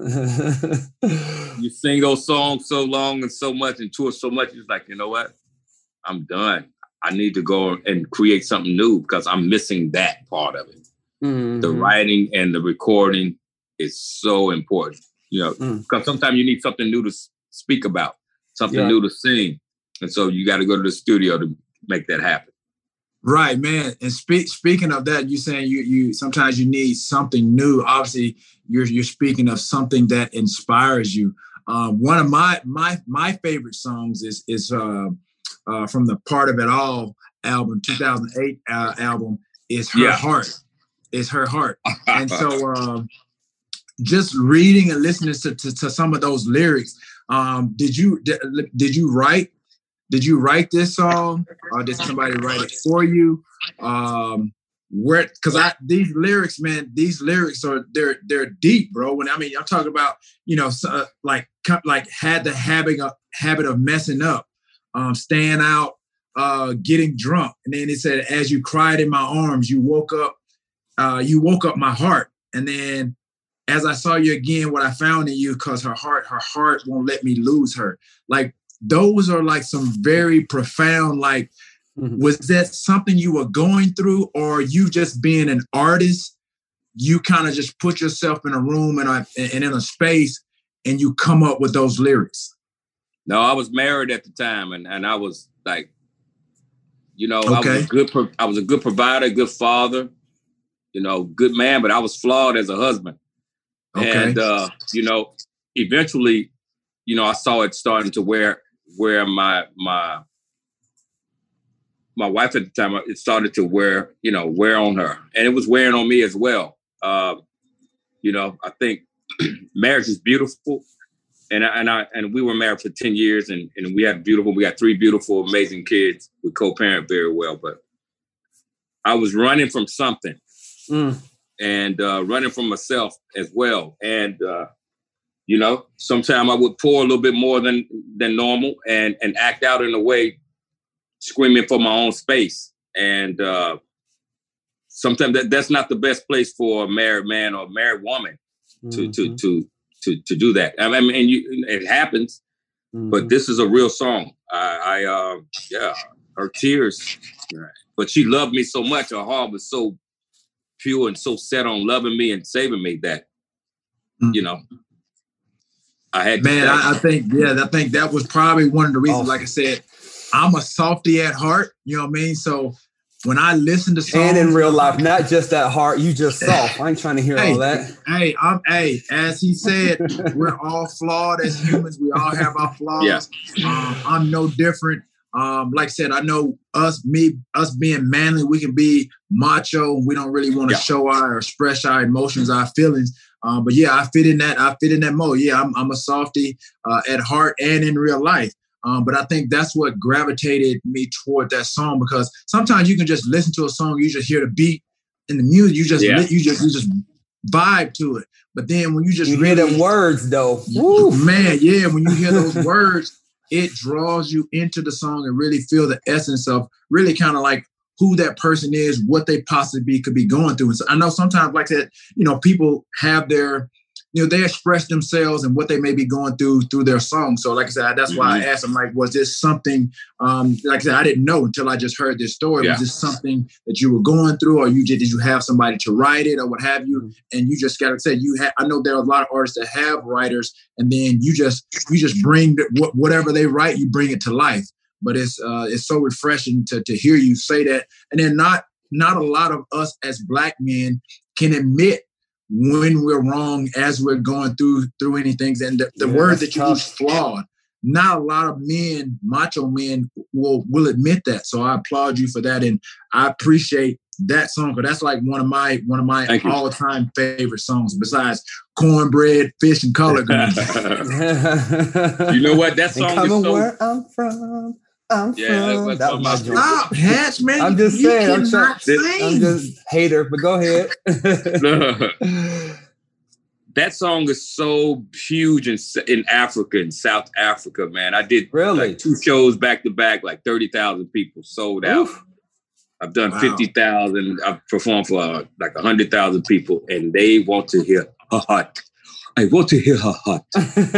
S4: You sing those songs so long and so much and tour so much. It's like, you know what, I'm done. I need to go and create something new because I'm missing that part of it. Mm-hmm. The writing and the recording is so important. You know, because mm. sometimes you need something new to speak about, something yeah. new to sing. And so you got to go to the studio to make that happen.
S3: Right, man. And speak, speaking of that, you're saying you you sometimes you need something new. Obviously, you're you're speaking of something that inspires you. Um, one of my my my favorite songs is is uh, uh, from the Part of It All album, two thousand eight uh, album, is Her yeah. Heart. Is Her Heart. And so um, just reading and listening to, to, to some of those lyrics, um, did you did, did you write? Did you write this song, or did somebody write it for you? Um, where, because I these lyrics, man, these lyrics are they're they're deep, bro. When I mean, I'm talking about, you know, uh, like like had the habit of habit of messing up, um, staying out, uh, getting drunk, and then it said, as you cried in my arms, you woke up, uh, you woke up my heart, and then as I saw you again, what I found in you, because her heart, her heart won't let me lose her, like. Those are like some very profound, like, mm-hmm. was that something you were going through, or you just being an artist, you kind of just put yourself in a room and, a, and in a space and you come up with those lyrics?
S4: No, I was married at the time, and, and I was like, you know,
S3: okay.
S4: I was a good, pro- I was a good provider, good father. you know, good man, but I was flawed as a husband. Okay. And, uh, you know, eventually, you know, I saw it starting to wear, wear my, my, my wife at the time, it started to wear, you know, wear on her. And it was wearing on me as well. Uh, you know, I think marriage is beautiful. And I, and I, and we were married for ten years and, and we had beautiful, we got three beautiful, amazing kids. We co-parent very well, but I was running from something mm. and uh, running from myself as well. And, uh, you know, sometimes I would pour a little bit more than, than normal and, and act out in a way, screaming for my own space. And uh, sometimes that, that's not the best place for a married man or a married woman to, mm-hmm. to, to, to, to do that. I mean, and you, it happens, mm-hmm. but this is a real song. I, I uh, yeah, her tears, but she loved me so much. Her heart was so pure and so set on loving me and saving me that, mm-hmm. you know, I had to
S3: Man, I, I think, yeah, I think that was probably one of the reasons, oh. like I said, I'm a softie at heart, you know what I mean? So when I listen to songs...
S2: And in real life, not just at heart, you just soft. I ain't trying to hear
S3: hey,
S2: all that.
S3: Hey, I'm, hey, as he said, we're all flawed as humans. We all have our flaws. Yeah. Um, I'm no different. Um, like I said, I know us, me, us being manly, we can be macho. We don't really want to yeah. show our or express our emotions, our feelings. Um, but yeah, I fit in that. I fit in that mode. Yeah, I'm, I'm a softie uh, at heart and in real life. Um, but I think that's what gravitated me toward that song, because sometimes you can just listen to a song, you just hear the beat and the music, you just yeah. you just you just vibe to it. But then when you just
S2: you
S3: really,
S2: hear them words though,
S3: Woo. man, yeah, when you hear those words, it draws you into the song and really feel the essence of really kind of like who that person is, what they possibly could be going through. And so I know sometimes, like that, you know, people have their, you know, they express themselves and what they may be going through through their song. So like I said, that's why mm-hmm. I asked him, like, was this something, um, like I said, I didn't know until I just heard this story. Yeah. Was this something that you were going through, or you did, did you have somebody to write it or what have you? And you just got to say, you have, I know there are a lot of artists that have writers, and then you just, you just bring the, whatever they write, you bring it to life. But it's, uh, it's so refreshing to, to hear you say that. And then not, not a lot of us as Black men can admit when we're wrong as we're going through through anything. And the, the yeah, word that you tough. use, flawed, not a lot of men, macho men, will will admit that. So I applaud you for that, and I appreciate that song, because that's like one of my one of my all time favorite songs, besides Cornbread, Fish, and Collard Greens.
S4: You know what? That song is so.
S2: Where I'm from. I'm
S4: yeah,
S2: from.
S4: That was
S3: Stop, Hatch, man.
S2: I'm just
S3: you
S2: saying. I'm, trying,
S3: sing.
S2: I'm just hater, but go ahead.
S4: That song is so huge in in Africa, in South Africa, man. I did
S2: really
S4: like two shows back to back, like thirty thousand people sold out. Oof. I've done wow. fifty thousand. I've performed for uh, like one hundred thousand people, and they want to hear her heart. I want to hear her heart.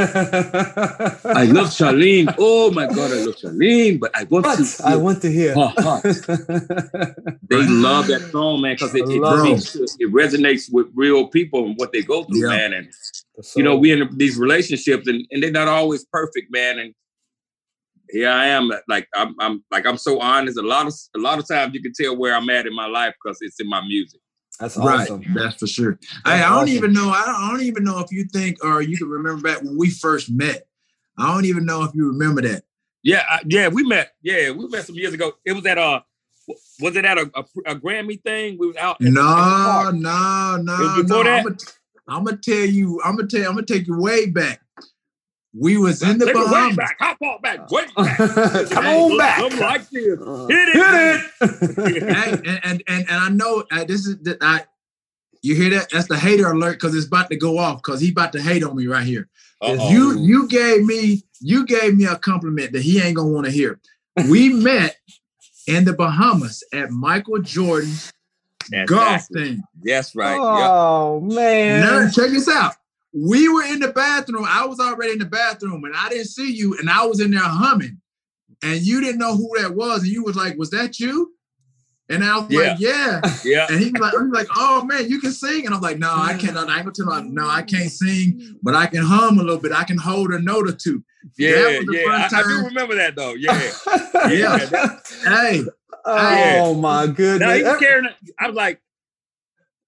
S4: I love Charlene. Oh my God, I love Charlene, but I want
S2: but
S4: to hear
S2: I want to hear
S4: her heart. They love that song, man, because it, it, it, it resonates with real people and what they go through, yeah. man. And so, you know, we in these relationships, and, and they're not always perfect, man. And here I am, like I'm, I'm like I'm so honest. A lot of a lot of times you can tell where I'm at in my life because it's in my music.
S2: That's awesome.
S3: Right, that's for sure. That's hey, I don't awesome. even know. I don't, I don't even know if you think, or you can remember back when we first met. I don't even know if you remember that.
S4: Yeah, I, yeah, we met. Yeah, we met some years ago. It was at a, was it at a, a, a Grammy thing? We was out.
S3: No, no, no, no. I'm gonna tell you. I'm gonna tell. You, I'm gonna take you way back. We was in the
S4: Take
S3: Bahamas.
S4: Way back. How far back? Way back.
S2: Come on back.
S4: I'm like this. Hit it.
S3: Hit it. Hey, and, and and and I know uh, this is that I. You hear that? That's the hater alert, because it's about to go off, because he about to hate on me right here. Uh-oh. You you gave me you gave me a compliment that he ain't gonna want to hear. We met in the Bahamas at Michael Jordan's
S4: That's
S3: golf
S4: exactly.
S3: thing.
S4: That's right.
S2: Oh
S4: yep.
S2: man!
S3: Now check this out. We were in the bathroom. I was already in the bathroom, and I didn't see you, and I was in there humming, and you didn't know who that was, and you was like, "Was that you?" And I was yeah. like, "Yeah."
S4: Yeah.
S3: And he was like, he was like, "Oh man, you can sing," and I'm like, "No, I cannot. I ain't gonna tell him. No, I can't sing, but I can hum a little bit. I can hold a note or two."
S4: Yeah, yeah. I, I do remember that though. Yeah,
S3: yeah. That, hey.
S2: Oh
S3: hey.
S2: my goodness!
S4: Now he was carrying. I was like,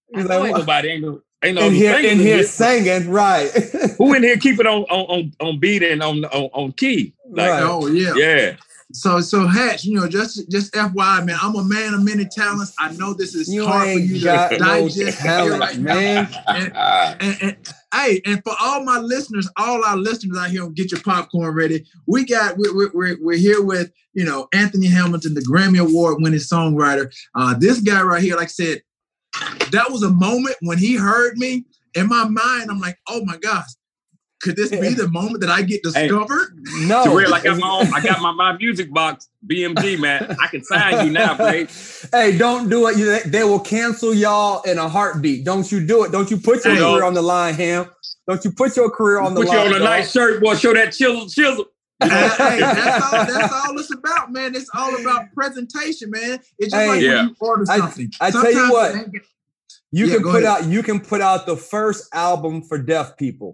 S4: I know ain't nobody ain't no ain't no
S2: in here
S4: singing
S2: in here
S4: here.
S2: singing, right?
S4: Who in here keep it on on on, on beat and on, on on key? Like,
S2: Right.
S3: Oh yeah.
S4: yeah.
S3: So, so Hatch, you know, just just F Y I, man, I'm a man of many talents. I know this is
S2: You
S3: hard for
S2: ain't
S3: you
S2: got
S3: to
S2: no
S3: digest
S2: talent,
S3: right
S2: man.
S3: now. And, and, and hey, and for all my listeners, all our listeners out here, get your popcorn ready. We got we're we're, we're here with you know Anthony Hamilton, the Grammy Award winning songwriter. Uh, this guy right here, like I said, that was a moment when he heard me. In my mind, I'm like, oh my gosh. Could this be the moment that I get discovered?
S4: Hey,
S2: no.
S4: Terrell, I got my own, I got my, my music box, B M G, man. I can sign you now, babe.
S2: Hey, don't do it. You, they, they will cancel y'all in a heartbeat. Don't you do it. Don't you put your
S4: Hey,
S2: career
S4: no.
S2: on the line, Ham. Don't you put your career on the
S4: Put
S2: line.
S4: you on a
S2: dog.
S4: nice shirt, boy. Show that chisel, chisel.
S3: hey, hey, that's all. That's all it's about, man. It's all about presentation, man. It's just
S2: Hey,
S3: like
S4: yeah.
S3: when you order something.
S2: I, I tell you
S3: Sometimes
S2: what,
S3: it ain't get-
S2: you
S3: Yeah,
S2: can
S3: go
S2: put
S3: ahead.
S2: out. You can put out the first album for deaf people.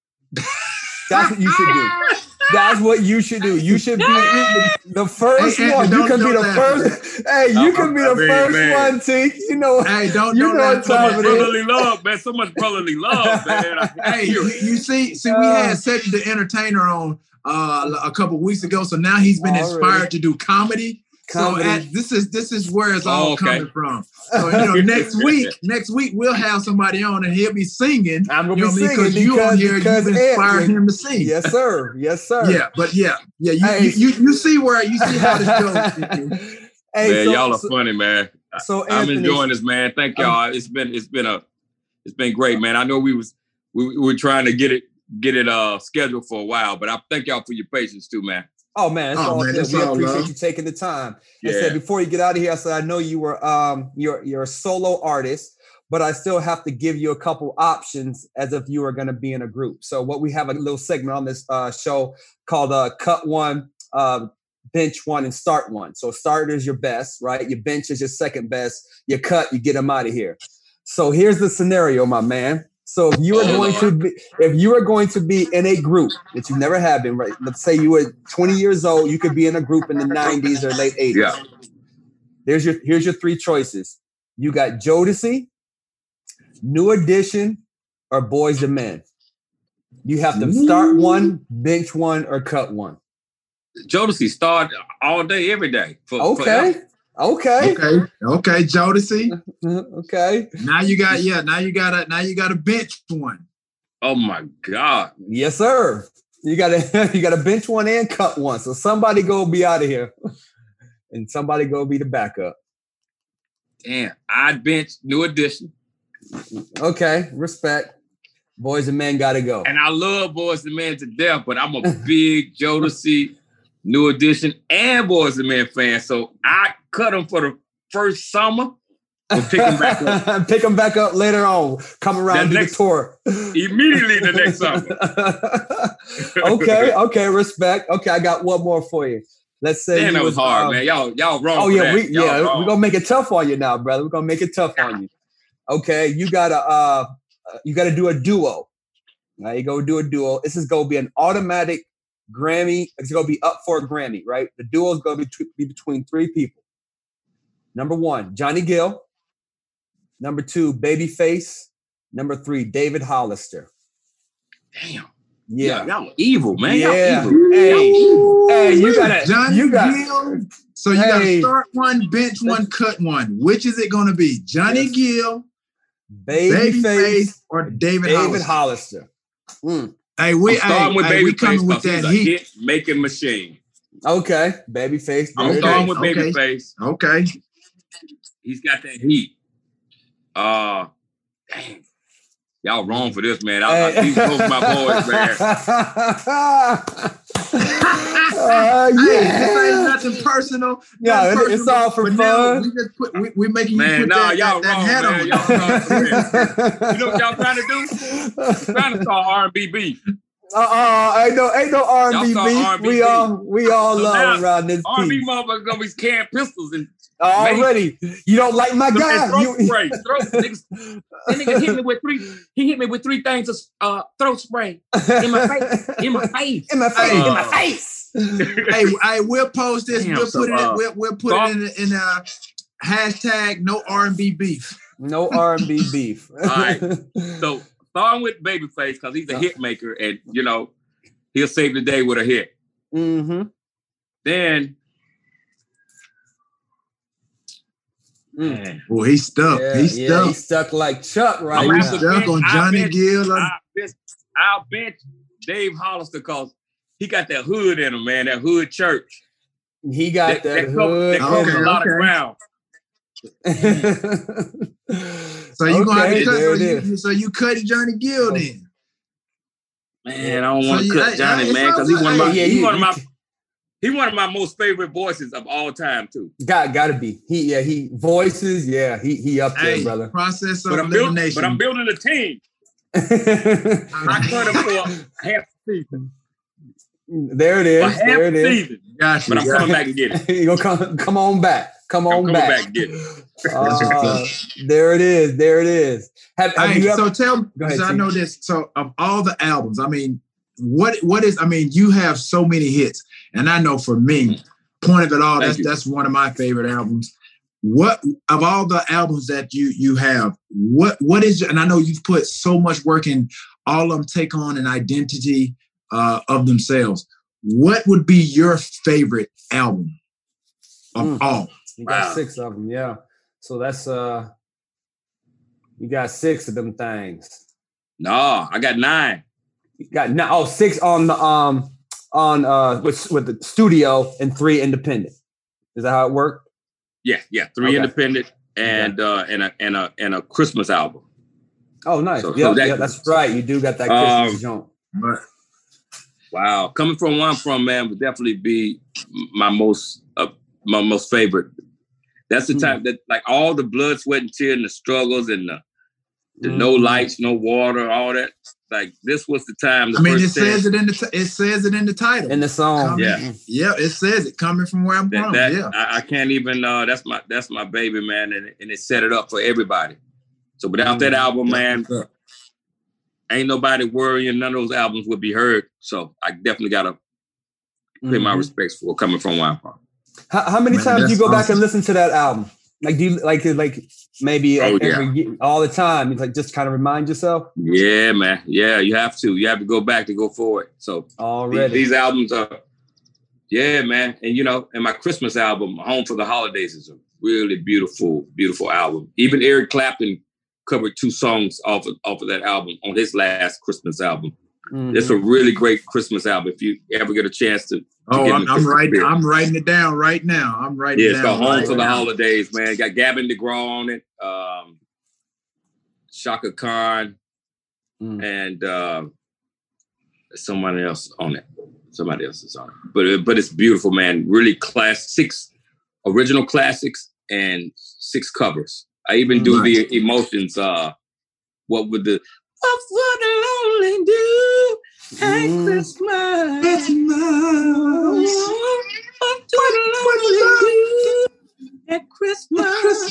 S2: That's what you should do. That's what you should do. You should be the first
S3: Hey,
S2: one.
S3: Anthony,
S2: You can
S3: don't-
S2: be the
S3: don't laugh
S2: first. Hey, you
S4: Uh,
S2: can be
S4: I
S2: the
S4: mean,
S2: first
S4: man.
S2: one, T. You know.
S3: Hey, don't
S2: You
S3: don't
S2: know
S3: laugh
S2: what
S3: so
S2: time
S3: much,
S2: it
S3: brother.
S2: is.
S4: Brotherly love, man. So much brotherly love, man. I can
S3: Hey,
S4: hear
S3: you,
S4: it.
S3: you see, see, we
S2: Uh,
S3: had Cedric the Entertainer on uh, a couple weeks ago, so now he's been
S2: Already.
S3: inspired to do comedy.
S2: Comedy.
S3: So at, this is this is where it's
S4: Oh,
S3: all
S4: okay.
S3: coming from. So you know, next week, next week we'll have somebody on and he'll be singing.
S2: I'm gonna
S3: you know
S2: be
S3: what I mean?
S2: singing
S3: you on
S2: because-
S3: here,
S2: because
S3: you've inspired
S2: Anthony-
S3: him to sing.
S2: Yes, sir. Yes, sir.
S3: Yeah, but yeah, yeah. You,
S2: Hey,
S3: you, you you see where you see how this goes.
S2: Hey,
S4: Man,
S2: so,
S4: y'all are
S2: so,
S4: funny, man.
S2: so
S4: I'm
S2: Anthony,
S4: enjoying this, man. Thank y'all. It's been it's been a it's been great, man. I know we was we, we were trying to get it get it uh scheduled for a while, but I thank y'all for your patience too, man.
S2: Oh man, it's
S3: Oh,
S2: all
S3: man,
S2: good.
S3: it's
S2: We
S3: all
S2: appreciate
S3: love.
S2: you taking the time. I
S4: Yeah.
S2: said before you get out of here, I said I know you were um you're you're a solo artist, but I still have to give you a couple options as if you were going to be in a group. So what we have a little segment on this uh, show called uh, Cut One, uh, Bench One, and Start One. So start is your best, right? Your bench is your second best. Your cut, you get them out of here. So here's the scenario, my man. So if you are
S4: Oh,
S2: going
S4: Lord.
S2: to be, if you are going to be in a group that you never have been, right? Let's say you were twenty years old, you could be in a group in the nineties or late eighties.
S4: Yeah.
S2: There's your here's your three choices. You got Jodeci, New Edition, or Boys and Men. You have to start one, bench one, or cut one.
S4: Jodeci start all day, every day. For,
S2: Okay.
S4: forever.
S2: Okay.
S3: Okay, okay, Jodeci.
S2: Okay.
S3: Now you got yeah. Now you got a now you got a bench one.
S4: Oh my God.
S2: Yes, sir. You gotta you gotta bench one and cut one. So somebody go be out of here. And somebody go be the backup.
S4: Damn. I'd bench New Edition.
S2: Okay, respect. Boys and Men gotta go.
S4: And I love Boys and Men to death, but I'm a big Jodeci, New Edition, and Boys and Men fan. So I cut them for the first summer. We'll pick them back up
S2: Pick them back up later on. Come around
S4: That
S2: and do
S4: next-
S2: the tour.
S4: immediately the next summer.
S2: okay, okay, respect. Okay, I got one more for you. Let's say
S4: Damn,
S2: you
S4: that was
S2: was,
S4: hard,
S2: um,
S4: man. Y'all, y'all wrong.
S2: Oh
S4: for
S2: yeah,
S4: that.
S2: we
S4: Y'all
S2: yeah
S4: wrong.
S2: we're gonna make it tough on you now, brother. We're gonna make it tough on you. Okay, you gotta uh you gotta do a duo. Now you go do a duo. This is gonna be an automatic Grammy. It's gonna be up for a Grammy, right? The duo is gonna be, t- be between three people. Number one, Johnny Gill. Number two, Babyface. Number three, David Hollister.
S4: Damn.
S2: Yeah.
S4: Y'all, y'all evil, man.
S2: Yeah.
S4: Y'all evil.
S2: Hey,
S4: Y'all evil.
S2: hey, you gotta,
S3: Johnny
S2: you got.
S3: Gill. So you
S2: Hey.
S3: got to start one, bench one, cut one. Which is it going to be? Johnny
S2: Yes.
S3: Gill,
S2: Babyface,
S3: Babyface, or David,
S2: David
S3: Hollister?
S2: Hollister. Mm.
S3: Hey, we,
S4: I'm starting
S3: hey,
S4: with
S3: hey, we
S4: Babyface
S3: coming with
S4: because he's
S3: that
S4: a
S3: heat.
S4: hit making machine.
S2: Okay, Babyface.
S4: I'm
S2: there it
S4: starting
S2: is.
S4: with
S3: Okay.
S4: Babyface.
S3: Okay.
S4: He's got that heat. Uh, dang. Y'all wrong for this, man. I, I, these both my boys, man.
S2: Uh,
S3: Hey, this
S2: yeah.
S3: ain't nothing personal.
S2: Yeah,
S3: nothing
S2: it- it's
S3: personal,
S2: all for
S3: but now
S2: fun.
S3: We just put, we, we're making you
S4: Man,
S3: put
S4: nah,
S3: that,
S4: y'all
S3: that, that
S4: wrong,
S3: hat
S4: man.
S3: on.
S4: Y'all wrong for this. You know what y'all trying to do? Trying to start R and B beef.
S2: Uh-uh, ain't no, ain't no R and B
S4: Y'all saw
S2: beef.
S4: R and B
S2: We
S4: beef.
S2: all, we all
S4: So
S2: love
S4: now,
S2: around this
S4: R and B
S2: piece.
S4: motherfuckers gonna be carrying pistols and,
S2: Already, you don't like my
S4: and
S2: guy.
S4: throat
S2: You,
S4: spray. Throat, niggas, that nigga hit me with three. He hit me with three things of uh, throat spray in my face. In my face.
S2: in my face, in my
S4: Uh,
S2: face.
S3: Hey, hey, we'll post this.
S4: Damn,
S3: we'll
S4: so,
S3: put it.
S4: uh,
S3: we'll, we'll put
S4: so-
S3: it in in uh, hashtag no R and B beef.
S2: No R and B beef.
S4: All right. So starting with Babyface because he's a hit maker, and you know he'll save the day with a hit.
S2: Mm-hmm.
S4: Then,
S3: man, boy, he's stuck.
S2: Yeah,
S3: he's
S2: yeah,
S3: stuck.
S2: He's stuck like Chuck right
S3: I'm
S2: now.
S3: He's stuck on Johnny
S4: bench,
S3: Gill.
S4: I'll bench, I'll bench Dave Hollister because he got that hood in him, man. That hood church.
S2: He got that, that, that hood.
S4: That covers
S3: okay,
S4: a lot
S3: okay.
S4: of ground.
S3: So you
S2: okay,
S3: gonna have to cut. So
S2: you,
S3: you, so you cut Johnny Gill then?
S4: Man, I don't want to
S3: so
S4: cut
S3: you,
S4: Johnny,
S3: I,
S4: man, because he's one of my.
S2: yeah,
S4: he's
S2: you,
S4: one of my.
S2: You,
S4: He one of my most favorite voices of all time too.
S2: Got gotta be. He yeah, he voices, yeah, he he up there,
S3: hey,
S2: brother.
S3: Process of
S4: but I'm
S3: elimination.
S4: Build, but I'm building a team. I cut him for half season.
S2: There it is.
S4: For
S2: there
S4: half
S2: it is.
S4: Season.
S3: Gotcha,
S4: but I'm
S3: gotcha.
S4: coming back and get it.
S2: You gonna come come on back. Come on
S4: I'm
S2: back.
S4: back and get it.
S2: Uh, there it is. There it is. Have, have
S3: Hey,
S2: you
S3: so
S2: ever,
S3: tell me, because I know this. So of all the albums, I mean, what what is? I mean, you have so many hits, and I know for me, Point of It All,
S4: Thank
S3: that's
S4: you.
S3: that's one of my favorite albums. What of all the albums that you you have? What what is? And I know you've put so much work in. All of them take on an identity uh, of themselves. What would be your favorite album of
S2: Mm.
S3: all?
S2: You got
S4: Wow.
S2: six of them, yeah. So that's uh, you got six of them things.
S4: No, I got nine.
S2: You got no, oh six on the um on uh with with the studio and three independent. Is that how it worked?
S4: Yeah, yeah, three
S2: Okay.
S4: independent and uh, and a and a and a Christmas album.
S2: Oh, nice.
S4: So-
S2: yeah,
S4: so that-
S2: yeah, that's right. You do got that
S4: Um,
S2: Christmas joint.
S3: But
S4: Wow, coming from where I'm from, man, would definitely be my most uh, my most favorite. That's the
S2: Mm.
S4: time that like all the blood, sweat, and tears, and the struggles, and the, the
S2: Mm.
S4: no lights, no water, all that. Like this was the time. The
S3: I mean, it
S4: first
S3: says
S4: time-
S3: it in the t- it says it in the title.
S2: In the song.
S3: Coming-
S4: Yeah.
S3: yeah, it says it coming from where I'm
S4: that,
S3: from.
S4: that
S3: yeah,
S4: I, I can't even. Uh, that's my that's my baby, man, and and it set it up for everybody. So without that
S2: Mm.
S4: album, man,
S3: Yeah.
S4: ain't nobody worrying. None of those albums would be heard. So I definitely gotta pay my
S2: Mhm.
S4: respects for coming from where I'm from.
S2: How, how many
S3: Man,
S2: times do you
S3: that's
S2: go back
S3: awesome.
S2: and listen to that album? Like, do you like like maybe
S4: Oh,
S2: every
S4: yeah.
S2: year, all the time? You like just kind of remind yourself
S4: Yeah, man. Yeah, you have to. You have to go back to go forward. So these,
S2: already.
S4: these albums are, yeah, man. And you know, and my Christmas album, Home for the Holidays, is a really beautiful, beautiful album. Even Eric Clapton covered two songs off of, off of that album on his last Christmas album.
S2: Mhm.
S4: It's a really great Christmas album. If you ever get a chance to, to
S3: Oh,
S4: get in
S3: I'm,
S4: the
S3: I'm
S4: Christmas
S3: writing.
S4: spirit.
S3: I'm writing it down right now. I'm writing
S4: Yeah,
S3: it
S4: it's
S3: down.
S4: called Home
S3: right
S4: for the
S3: now.
S4: Holidays, man. It got Gavin DeGraw on it, um, Shaka Khan,
S2: Mm.
S4: and uh, someone else on it. Somebody else is on it. But uh, but it's beautiful, man. Really class six original classics and six covers. I even do
S3: Nice.
S4: the emotions. Uh, what would the what would the lonely do at
S2: Mm.
S4: Christmas? What do the lonely do at Christmas?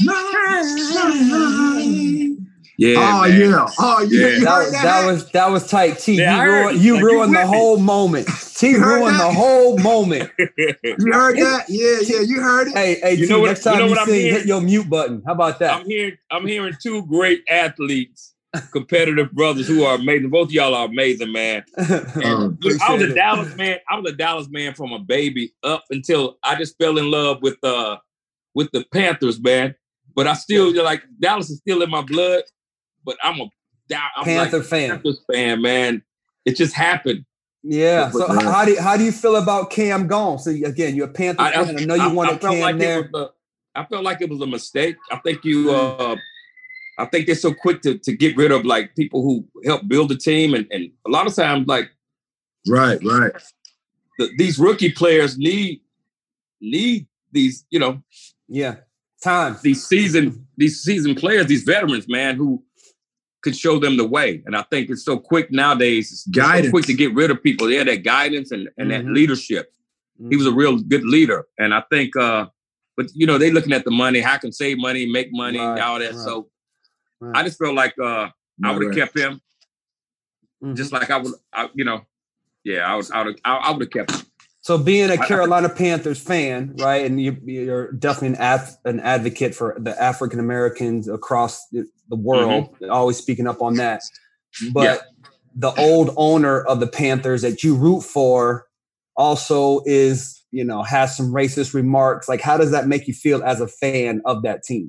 S4: Yeah.
S3: Oh
S4: man.
S3: yeah. Oh yeah.
S4: Yeah.
S3: You
S2: That
S3: heard
S2: was
S3: that?
S2: that was that was tight. T,
S4: Yeah, I
S2: you
S4: heard
S2: ruined
S4: it.
S2: you
S4: Like, you
S2: ruined the
S4: with me.
S2: whole moment. T
S3: You heard
S2: ruined
S3: that?
S2: the whole moment.
S3: You heard that? Yeah, yeah. You heard it.
S2: Hey, hey,
S4: You
S2: T,
S4: know what-
S2: next
S4: you
S2: time
S4: know
S2: you,
S4: what I'm
S2: sing,
S4: hearing?
S2: hit your mute button. How about that?
S4: I'm hearing I'm hearing two great athletes, competitive brothers who are amazing. Both of y'all are amazing, man. And
S3: Um,
S4: you know, I was
S2: appreciate
S4: a
S2: it.
S4: Dallas man. I was a Dallas man from a baby up until I just fell in love with uh with the Panthers, man. But I still you're like Dallas is still in my blood. But I'm a I'm
S2: Panther
S4: like,
S2: fan.
S4: Panthers fan, man. It just happened.
S2: Yeah.
S4: But-
S2: So
S3: but,
S2: h-
S3: uh,
S2: how do you, how do you feel about Cam gone? So you- again, you're a Panther
S4: I, I,
S2: fan. I know you
S4: I-
S2: wanted
S4: I felt
S2: Cam
S4: like
S2: there.
S4: It was a, I felt like it was a mistake. I think you. Uh, I think they're so quick to, to get rid of like people who help build a team, and, and a lot of times like
S3: right, right.
S4: the, these rookie players need need these you know
S2: Yeah. Time.
S4: these season these seasoned players, these veterans, man, who could show them the way. And I think it's so quick nowadays. It's so
S3: Guidance.
S4: quick to get rid of people. Yeah, that guidance and, and that
S2: Mhm.
S4: leadership. He was a real good leader. And I think, uh, but you know, they looking at the money, how can save money, make money,
S2: Right,
S4: all that.
S2: right,
S4: So
S2: right.
S4: I just felt like uh, I would have
S3: Right.
S4: kept him,
S2: Mhm.
S4: just like I would, I, you know, yeah, I would, I would, I, I would have kept him.
S2: So being a Carolina Panthers fan, right, and you, you're definitely an, ad, an advocate for the African Americans across the world, mm-hmm. always speaking up on that. But yeah. the old owner of the Panthers that you root for also is, you know, has some racist remarks. Like, how does that make you feel as a fan of that team?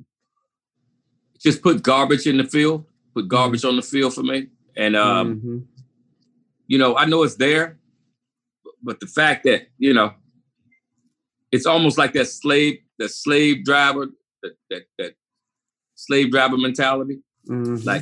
S4: Just put garbage in the field, put garbage mm-hmm. on the field for me. And, um, mm-hmm. you know, I know it's there, but the fact that, you know, it's almost like that slave, that slave driver, that, that, that slave driver mentality. Mm-hmm. Like,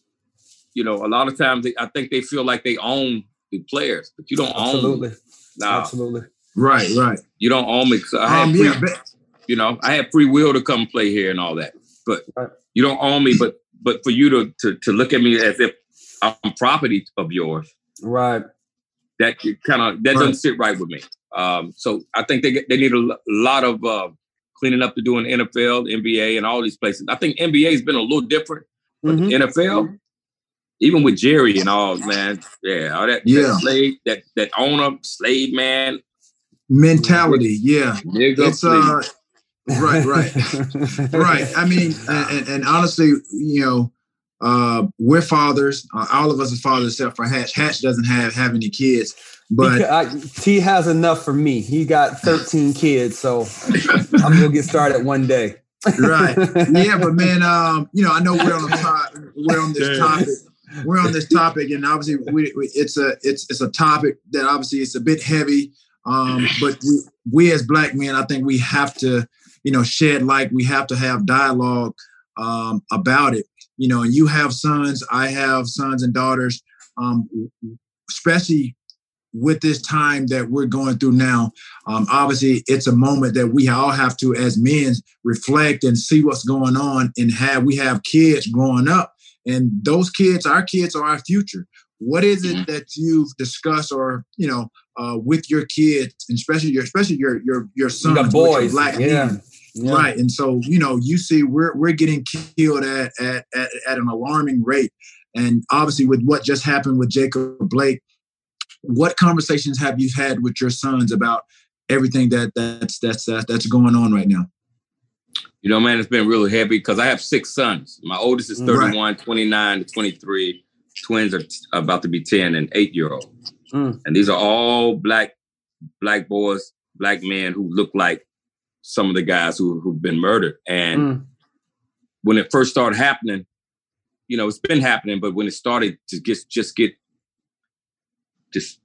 S4: you know, a lot of times they, I think they feel like they own the players, but you don't
S2: Absolutely.
S4: own them. Nah.
S2: Absolutely.
S3: Right, right.
S4: You don't own me. So I had um, free, yeah, but- you know, I had free will to come play here and all that, but right. you don't own me. But but for you to, to to look at me as if I'm property of yours,
S2: right?
S4: That kind of that right. doesn't sit right with me. Um, so I think they get, they need a lot of uh, cleaning up to do in the N F L, N B A, and all these places. I think N B A has been a little different, but mm-hmm. the N F L. Even with Jerry and all, man, yeah, all that,
S3: yeah.
S4: that slave, that that owner, slave man
S3: mentality, yeah,
S4: nigga,
S3: it's uh, right, right, right. I mean, and, and honestly, you know, uh, we're fathers. Uh, all of us are fathers, except for Hatch. Hatch doesn't have have any kids, but
S2: he, I, he has enough for me. He got thirteen kids, so I'm gonna get started one day.
S3: Right? Yeah, but man, um, you know, I know we're on the top, we're on this topic. We're on this topic, and obviously, we, we, it's a it's it's a topic that obviously it's a bit heavy. Um, but we, we as Black men, I think we have to, you know, shed light. We have to have dialogue um, about it. You know, and you have sons, I have sons and daughters, um, especially with this time that we're going through now. Um, obviously, it's a moment that we all have to, as men, reflect and see what's going on, and have we have kids growing up. And those kids, our kids are our future. What is it that you've discussed, or you know, uh, with your kids, and especially your, especially your your your sons,
S2: the boys,
S3: your Black
S2: yeah.
S3: men,
S2: yeah.
S3: right? And so, you know, you see, we're we're getting killed at at at, at an alarming rate. And obviously, with what just happened with Jacob Blake, what conversations have you had with your sons about everything that that's that's uh, that's going on right now?
S4: You know, man, it's been really heavy because I have six sons. My oldest is thirty-one, right. twenty-nine to twenty-three. Twins are t- about to be ten and eight-year-old. Mm. And these are all black black boys, black men who look like some of the guys who, who've been murdered. And mm. when it first started happening, you know, it's been happening, but when it started to get, just get just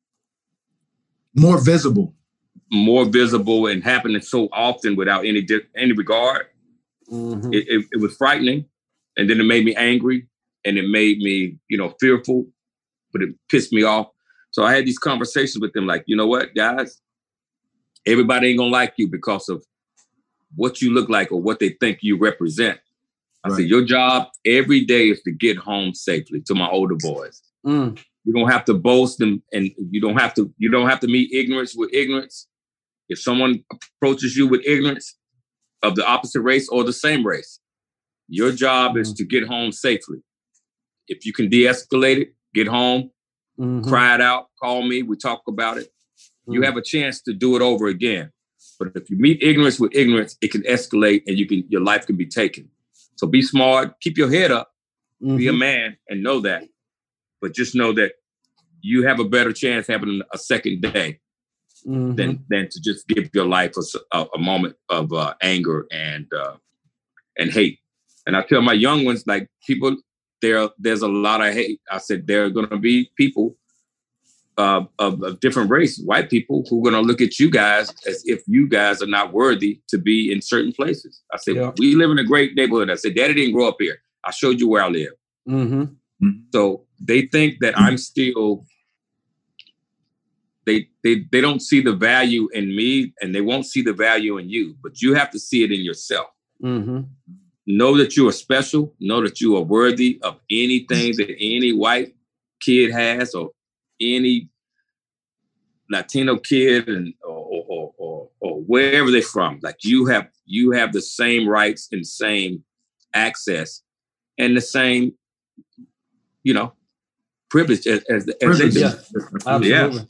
S3: more visible.
S4: more visible and happening so often without any any regard. Mm-hmm. It, it, it was frightening, and then it made me angry, and it made me, you know, fearful, but it pissed me off. So I had these conversations with them like, you know what, guys, everybody ain't gonna like you because of what you look like or what they think you represent. I right. said, your job every day is to get home safely. To my older boys. Mm. You don't have to boast them, and you don't have to, you don't have to meet ignorance with ignorance. If someone approaches you with ignorance of the opposite race or the same race, your job mm-hmm. is to get home safely. If you can de-escalate it, get home, mm-hmm. cry it out, call me, we talk about it. Mm-hmm. You have a chance to do it over again. But if you meet ignorance with ignorance, it can escalate and you can your life can be taken. So be smart, keep your head up, mm-hmm. be a man, and know that. But just know that you have a better chance having a second day. Mm-hmm. Than than to just give your life a, a moment of uh, anger and uh, and hate. And I tell my young ones, like, people, there there's a lot of hate. I said there are going to be people uh, of, of different race, white people, who are going to look at you guys as if you guys are not worthy to be in certain places. I said, yeah. we live in a great neighborhood. I said, Daddy didn't grow up here. I showed you where I live. Mm-hmm. Mm-hmm. So they think that I'm still. They, they they don't see the value in me, and they won't see the value in you, but you have to see it in yourself. Mm-hmm. Know that you are special. Know that you are worthy of anything that any white kid has, or any Latino kid, and or or, or, or wherever they're from. Like, you have you have the same rights and same access and the same, you know, privilege as as, as they do.
S2: Yeah, absolutely. Yeah.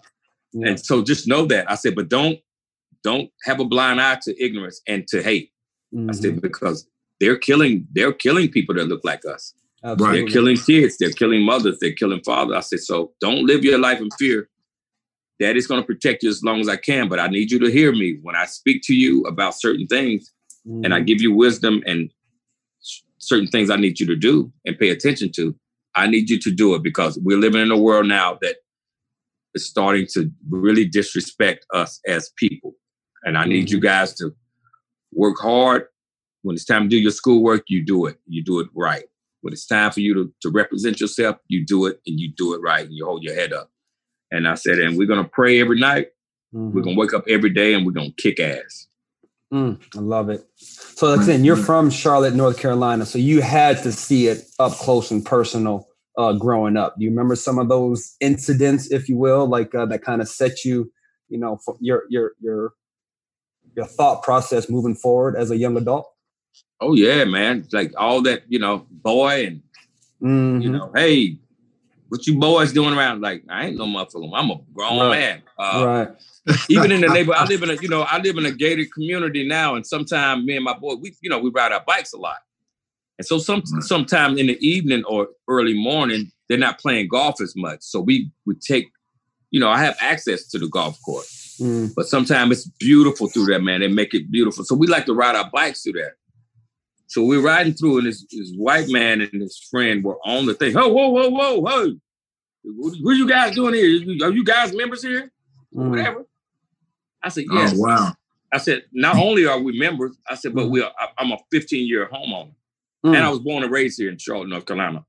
S4: Yeah. And so just know that. I said, but don't don't have a blind eye to ignorance and to hate. Mm-hmm. I said, because they're killing, they're killing people that look like us. Absolutely. They're killing kids, they're killing mothers, they're killing fathers. I said, so don't live your life in fear. Daddy's going to protect you as long as I can, but I need you to hear me when I speak to you about certain things, mm-hmm. and I give you wisdom and certain things I need you to do and pay attention to. I need you to do it because we're living in a world now that is starting to really disrespect us as people. And I need mm-hmm. you guys to work hard. When it's time to do your schoolwork, you do it. You do it right. When it's time for you to, to represent yourself, you do it and you do it right and you hold your head up. And I said, and we're going to pray every night. Mm-hmm. We're going to wake up every day and we're going to kick ass.
S2: Mm, I love it. So like I said, you're from Charlotte, North Carolina. So you had to see it up close and personal uh, growing up. Do you remember some of those incidents, if you will, like uh, that kind of set you, you know, for your, your, your, your thought process moving forward as a young adult?
S4: Oh yeah, man. Like all that, you know, boy and, mm-hmm. you know, hey, what you boys doing around? Like, I ain't no motherfucker. I'm a grown
S2: right.
S4: man. Uh,
S2: right.
S4: Even in the neighborhood, I live in a, you know, I live in a gated community now. And sometimes me and my boy, we, you know, we ride our bikes a lot. And so some, right. sometimes in the evening or early morning, they're not playing golf as much. So we would take, you know, I have access to the golf course, mm. but sometimes it's beautiful through there, man. They make it beautiful. So we like to ride our bikes through there. So we're riding through, and this, this white man and his friend were on the thing. Oh, whoa, whoa, whoa, whoa. What are you guys doing here? Are you guys members here? Mm. Whatever. I said, yes.
S3: Oh, wow.
S4: I said, not only are we members, I said, but we are, I'm a fifteen-year homeowner. Mm. And I was born and raised here in Charlotte, North Carolina.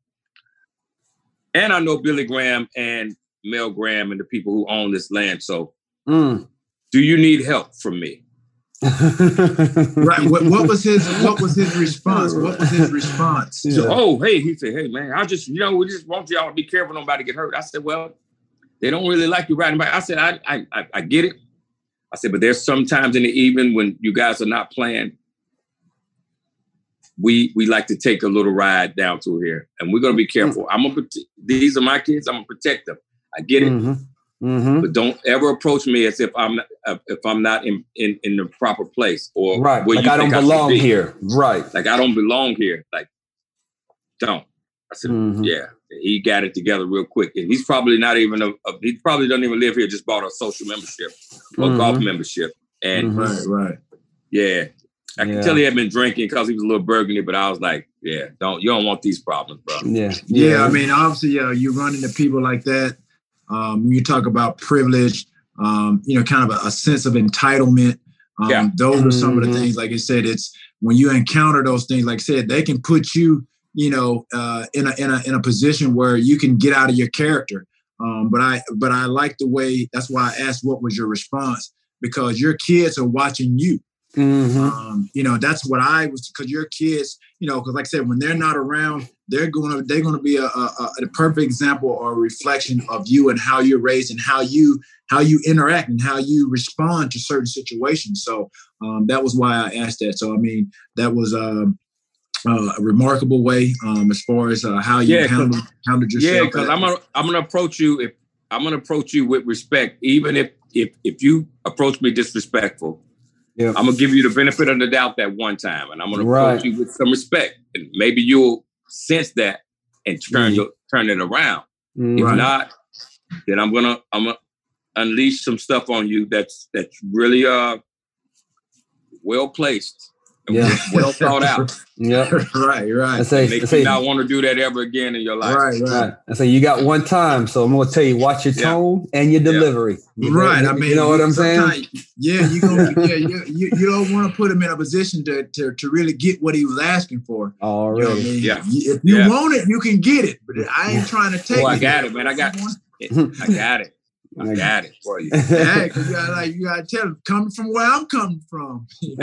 S4: And I know Billy Graham and Mel Graham and the people who own this land. So mm. do you need help from me?
S3: Right. What, what was his what was his response? What was his response?
S4: Yeah. So, oh, hey, he said, hey man, I just, you know, we just want y'all to be careful nobody get hurt. I said, well, they don't really like you riding bike. I said, I I I, I get it. I said, but there's sometimes in the evening when you guys are not playing, we we like to take a little ride down through here. And we're gonna be careful. I'm gonna these are my kids, I'm gonna protect them. I get it. Mm-hmm. Mm-hmm. But don't ever approach me as if I'm uh, if I'm not in, in, in the proper place or
S2: right.
S4: where
S2: like
S4: you
S2: I don't
S4: think
S2: belong
S4: I should be.
S2: Here. Right.
S4: Like I don't belong here. Like don't. I said, mm-hmm. yeah. He got it together real quick, and he's probably not even a, a. He probably doesn't even live here. Just bought a social membership or mm-hmm. golf membership, and
S3: mm-hmm. right, right.
S4: Yeah, I yeah. can tell he had been drinking because he was a little burgundy. But I was like, yeah, don't you don't want these problems, bro.
S2: Yeah,
S3: yeah. yeah I mean, obviously, uh, you run into people like that. Um, when you talk about privilege, um, you know, kind of a, a sense of entitlement. Um, yeah. Those are some mm-hmm. of the things, like I said, it's when you encounter those things, like I said, they can put you, you know, uh, in a, in a, in a position where you can get out of your character. Um, but I, but I like the way, that's why I asked, what was your response? Because your kids are watching you. Mm-hmm. Um, you know, that's what I was, because your kids, you know, because like I said, when they're not around, they're going to they're going to be a, a, a perfect example or a reflection of you and how you're raised and how you how you interact and how you respond to certain situations. So um, that was why I asked that. So I mean, that was um, uh, a remarkable way um, as far as uh, how you
S4: yeah,
S3: handled, handled yourself.
S4: Yeah, because I'm gonna I'm gonna approach you if I'm gonna approach you with respect, even if if if you approach me disrespectful. Yeah. I'm gonna give you the benefit of the doubt that one time, and I'm gonna right. approach you with some respect, and maybe you'll sense that and turn mm. your, turn it around. Mm. If right. not, then I'm gonna I'm gonna unleash some stuff on you that's that's really uh well placed.
S2: Yeah.
S4: Well thought out.
S2: Yeah.
S3: Right, right.
S2: I say,
S4: Make
S2: I say,
S4: you not want to do that ever again in your life.
S3: Right, right.
S2: I say you got one time, so I'm gonna tell you, watch your tone yeah. and your delivery.
S3: Yeah. Right.
S2: You,
S3: I mean,
S2: you know what I'm saying?
S3: Yeah, you gonna yeah, you, you you don't want to put him in a position to, to to really get what he was asking for.
S2: All right.
S3: You know what I mean?
S4: Yeah.
S3: If you
S4: yeah.
S3: want it, you can get it. But I ain't trying to take
S4: oh,
S3: it.
S4: I got it, man. I got it. I got it. I got it for you.
S3: Hey, because you gotta like you gotta tell them coming from where I'm coming from.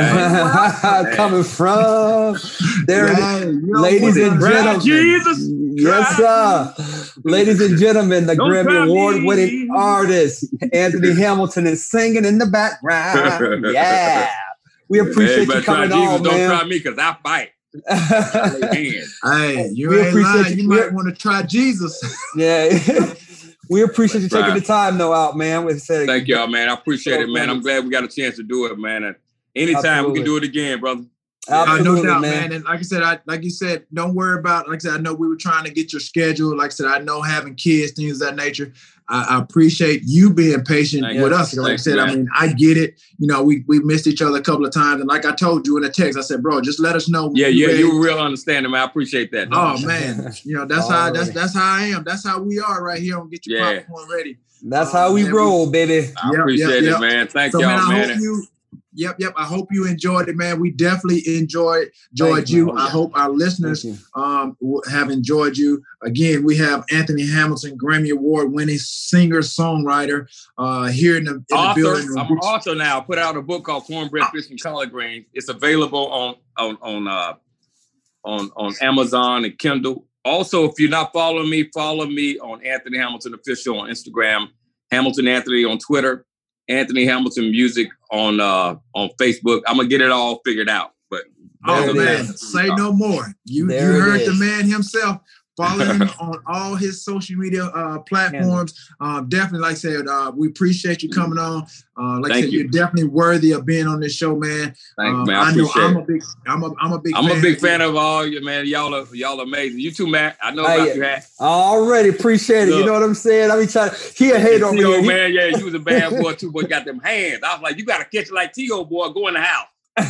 S2: Coming from there,
S3: yeah,
S2: it is. Ladies and gentlemen.
S4: Jesus,
S2: yes, sir. Ladies and gentlemen, the Don't Grammy Award-winning artist Anthony Hamilton is singing in the background. Yeah, we appreciate
S4: hey,
S2: you coming
S4: try
S2: on,
S4: Jesus,
S2: man.
S4: Don't try me because I fight.
S3: Hey, you
S2: we
S3: ain't lying. You,
S2: you
S3: might want to try Jesus.
S2: Yeah. We appreciate you taking the time, though, out, man. With said,
S4: Thank y'all, man. I appreciate it, man. I'm glad we got a chance to do it, man. And anytime Absolutely. we can do it again, brother.
S2: Absolutely,
S3: uh, no doubt,
S2: man.
S3: man. And like I said, I like you said, don't worry about. Like I said, I know we were trying to get your schedule. Like I said, I know having kids, things of that nature. I, I appreciate you being patient Thank with you. us. Like Thanks, I said, man. I mean, I get it. You know, we we missed each other a couple of times, and like I told you in the text, I said, bro, just let us know.
S4: Yeah, yeah, you were real understanding, man. I appreciate that.
S3: Oh man, you know that's how that's that's how I am. That's how we are right here on Get Your yeah. Popcorn Ready.
S2: That's um, how we man, roll, baby.
S4: I yep, appreciate yep, it, yep. man. Thank so, y'all, man. I
S3: man. You, Yep, yep. I hope you enjoyed it, man. We definitely enjoyed enjoyed you. you. I hope our listeners um, have enjoyed you. Again, we have Anthony Hamilton, Grammy Award-winning singer, songwriter, uh, here in the, in the building.
S4: I'm an author now. I put out a book called Cornbread, Fish, and Collard Greens. It's available on on on uh, on on Amazon and Kindle. Also, if you're not following me, follow me on Anthony Hamilton Official on Instagram, Hamilton Anthony on Twitter, Anthony Hamilton Music on uh, on Facebook. I'm gonna get it all figured out. But
S3: oh man, say no more. You there you heard is. the man himself. Follow him on all his social media uh, platforms. Um, definitely, like I said, uh, we appreciate you coming on. Uh, like Thank I said, you. you're definitely worthy of being on this show, man.
S4: Thanks, um, man. I,
S3: I know I'm
S4: it.
S3: a big, I'm a, I'm a big.
S4: I'm
S3: fan
S4: a big
S3: of
S4: fan
S3: you.
S4: of all you, man. Y'all are y'all amazing. You too, man. I know about
S2: I,
S4: you, Hat.
S2: Already appreciate it. Look, you know what I'm saying? I be trying. He a hater on me,
S4: man. Yeah, you was a bad boy too, but got them hands. I was like, you got to catch it like T O boy. Go in the house.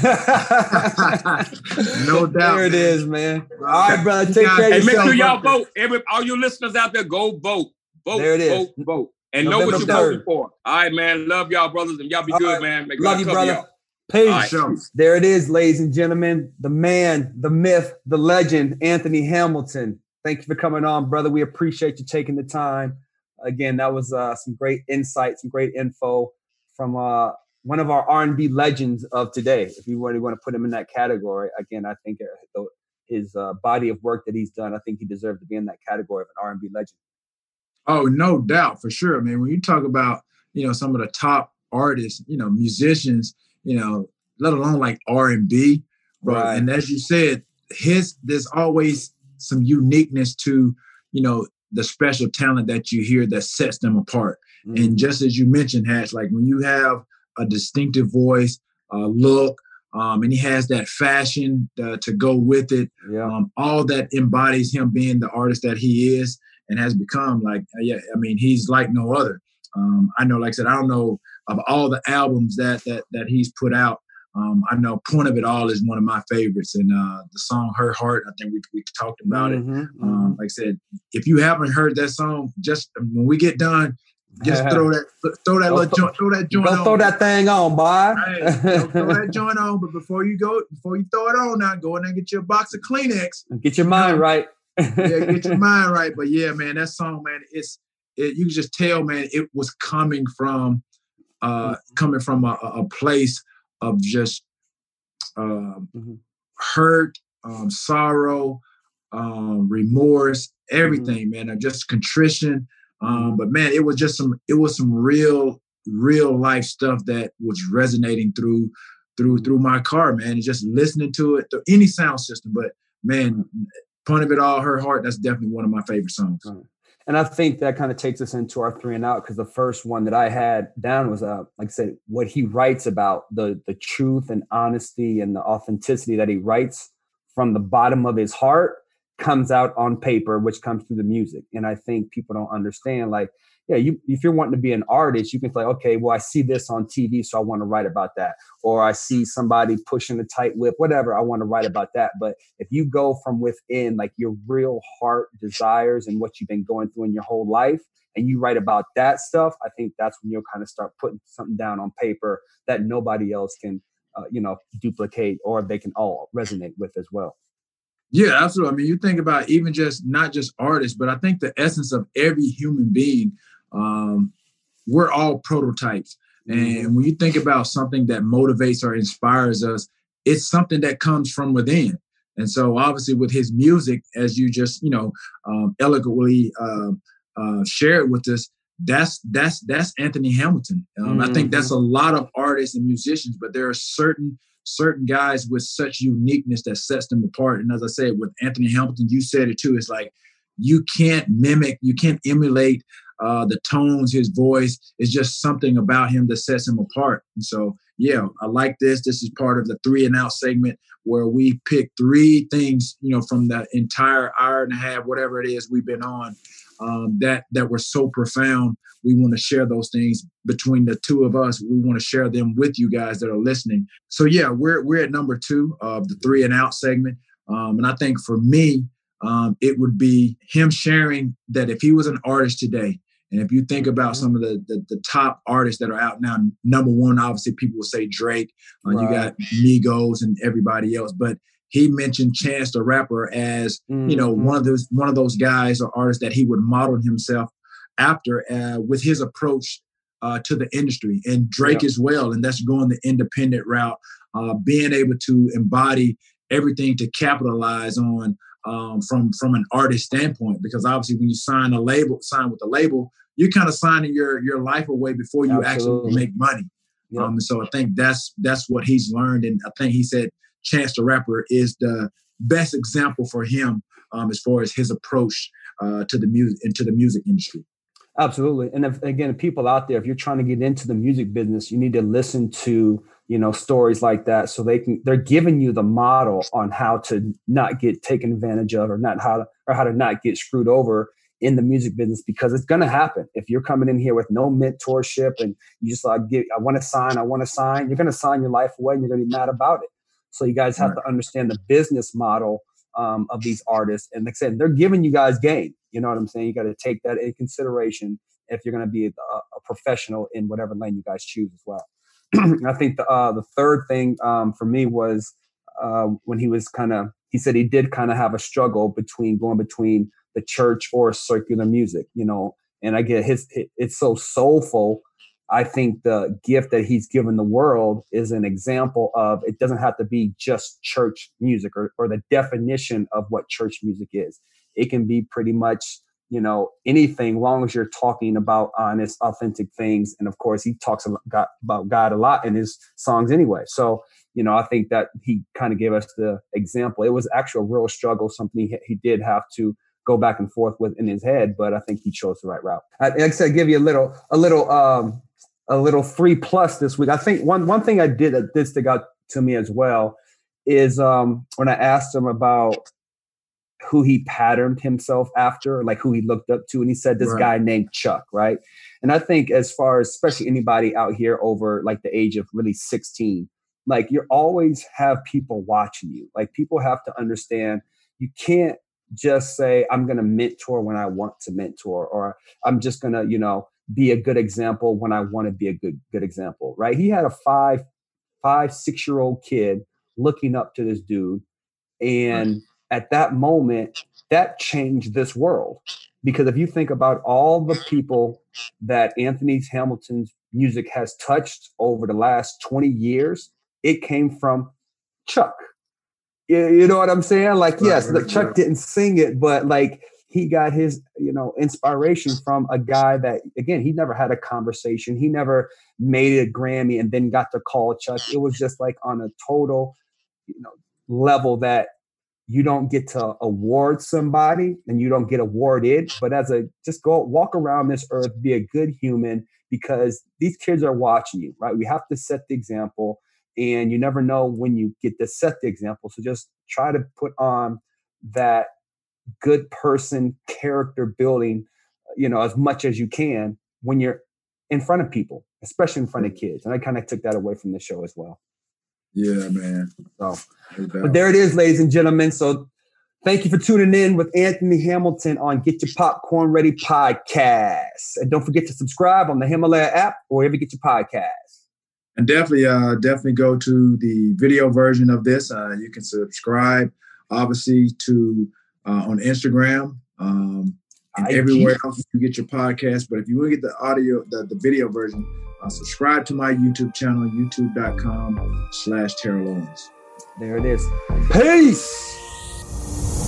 S3: No doubt.
S2: There it man. is, man. All right, brother. Take care
S4: hey,
S2: of yourself.
S4: Make sure y'all brother. vote. Every, all your listeners out there, go vote. Vote. There it is. Vote. Vote. And November know what you're voting for. All right, man. Love y'all, brothers, and y'all be all good, right. man. Make
S2: Love you, brother.
S4: Y'all.
S2: Peace. Right. There it is, ladies and gentlemen. The man, the myth, the legend, Anthony Hamilton. Thank you for coming on, brother. We appreciate you taking the time. Again, that was uh, some great insight, some great info from uh, one of our R and B legends of today. If you really want to put him in that category, again, I think uh, his uh, body of work that he's done, I think he deserves to be in that category of an R and B legend.
S3: Oh, no doubt, for sure, man. When you talk about, you know, some of the top artists, you know, musicians, you know, let alone like R and B, bro. Right. And as you said, his there's always some uniqueness to, you know, the special talent that you hear that sets them apart. Mm-hmm. And just as you mentioned, Hatch, like when you have a distinctive voice, uh, look, um, and he has that fashion uh, to go with it. Yeah. Um, all that embodies him being the artist that he is and has become. Like, uh, yeah, I mean, he's like no other. Um, I know, like I said, I don't know of all the albums that that that he's put out. Um, I know Point of It All is one of my favorites, and uh, the song Her Heart, I think we we talked about mm-hmm, it. Um, mm-hmm. Like I said, if you haven't heard that song, just when we get done, just throw that throw that little joint, throw that joint
S2: go
S3: on.
S2: throw that thing on, boy.
S3: Hey, throw that joint on, but before you go, before you throw it on, now go in there and get you a box of Kleenex.
S2: Get your mind right.
S3: Yeah, get your mind right. But yeah, man, that song, man, it's it, you can just tell, man, it was coming from uh, mm-hmm. coming from a, a place of just um, mm-hmm. hurt, um, sorrow, um, remorse, everything, mm-hmm. man, of just contrition. Um, but man, it was just some, it was some real, real life stuff that was resonating through, through, through my car, man. And just listening to it through any sound system. But man, Point of It All, Her Heart, that's definitely one of my favorite songs.
S2: And I think that kind of takes us into our three and out, because the first one that I had down was, uh, like I said, what he writes about, the the truth and honesty and the authenticity that he writes from the bottom of his heart comes out on paper, which comes through the music. And I think people don't understand, like, yeah, you if you're wanting to be an artist, you can say, okay, well, I see this on T V, so I want to write about that. Or I see somebody pushing a tight whip, whatever, I want to write about that. But if you go from within, like your real heart desires and what you've been going through in your whole life, and you write about that stuff, I think that's when you'll kind of start putting something down on paper that nobody else can, uh, you know, duplicate, or they can all resonate with as well.
S3: Yeah, absolutely. I mean, you think about even just not just artists, but I think the essence of every human being, um, we're all prototypes. And when you think about something that motivates or inspires us, it's something that comes from within. And so obviously with his music, as you just, you know, um, eloquently uh, uh, shared with us, that's that's that's Anthony Hamilton. Um, mm-hmm. I think that's a lot of artists and musicians, but there are certain certain guys with such uniqueness that sets them apart. And as I said, with Anthony Hamilton, you said it too. It's like you can't mimic, you can't emulate uh, the tones, his voice is just something about him that sets him apart. And so, yeah, I like this. This is part of the three and out segment where we pick three things, you know, from the entire hour and a half, whatever it is we've been on, um, that that were so profound. We want to share those things between the two of us. We want to share them with you guys that are listening. So yeah, we're we're at number two of the three and out segment. Um, and I think for me, um, it would be him sharing that if he was an artist today, and if you think about mm-hmm. some of the, the the top artists that are out now, number one, obviously people will say Drake. Uh, right. You got Migos and everybody else, but he mentioned Chance the Rapper as mm-hmm. you know one of those one of those guys or artists that he would model himself after uh, with his approach uh, to the industry, and Drake yeah. as well. And that's going the independent route, uh, being able to embody everything to capitalize on um, from from an artist standpoint. Because obviously, when you sign a label, sign with a label, you're kind of signing your your life away before you Absolutely. actually make money. Yeah. Um, so I think that's that's what he's learned, and I think he said Chance the Rapper is the best example for him um, as far as his approach uh, to the music into the music industry.
S2: Absolutely. And if, again, people out there, if you're trying to get into the music business, you need to listen to, you know, stories like that. So they can, they're giving you the model on how to not get taken advantage of, or not how to, or how to not get screwed over in the music business, because it's going to happen. If you're coming in here with no mentorship and you just like, get, I want to sign, I want to sign, you're going to sign your life away and you're going to be mad about it. So you guys have right. to understand the business model um, of these artists. And like I said, they're giving you guys game. You know what I'm saying? You got to take that in consideration if you're going to be a, a professional in whatever lane you guys choose as well. I think the uh, the third thing um, for me was uh, when he was kind of, he said he did kind of have a struggle between going between the church or secular music, you know, and I get his, it's so soulful. I think the gift that he's given the world is an example of, it doesn't have to be just church music or, or the definition of what church music is. It can be pretty much, you know, anything, long as you're talking about honest, authentic things. And of course, he talks about God a lot in his songs anyway. So, you know, I think that he kind of gave us the example. It was actually a real struggle, something he, he did have to go back and forth with in his head, but I think he chose the right route. I, like I said, give you a little, a little, um, a little three plus this week. I think one one thing I did that did stick out to me as well is um, when I asked him about who he patterned himself after, like who he looked up to. And he said this right. guy named Chuck, right? And I think as far as, especially anybody out here over like the age of really sixteen, like you always have people watching you. Like people have to understand you can't just say, I'm going to mentor when I want to mentor, or I'm just going to, you know, be a good example when I want to be a good, good example, right? He had a five, five, six-year-old kid looking up to this dude. And right. at that moment, that changed this world. Because if you think about all the people that Anthony Hamilton's music has touched over the last twenty years, it came from Chuck. You know what I'm saying? Like, yes, right, right, Chuck right. didn't sing it, but like he got his, you know, inspiration from a guy that, again, he never had a conversation. He never made it a Grammy and then got to call Chuck. It was just like on a total, you know, level that you don't get to award somebody and you don't get awarded, but as a, just go walk around this earth, be a good human, because these kids are watching you, right? We have to set the example, and you never know when you get to set the example. So just try to put on that good person character building, you know, as much as you can when you're in front of people, especially in front of kids. And I kind of took that away from the show as well.
S3: Yeah, man.
S2: So, but there it is, ladies and gentlemen. So thank you for tuning in with Anthony Hamilton on Get Your Popcorn Ready podcast. And don't forget to subscribe on the Himalaya app or wherever you get your podcasts.
S3: And definitely, uh, definitely go to the video version of this. Uh, you can subscribe, obviously, to uh, on Instagram um, and I G. everywhere else you get your podcast. But if you want to get the audio, the, the video version, uh, subscribe to my YouTube channel, youtube.com slash Terrell Owens.
S2: There it is. Peace.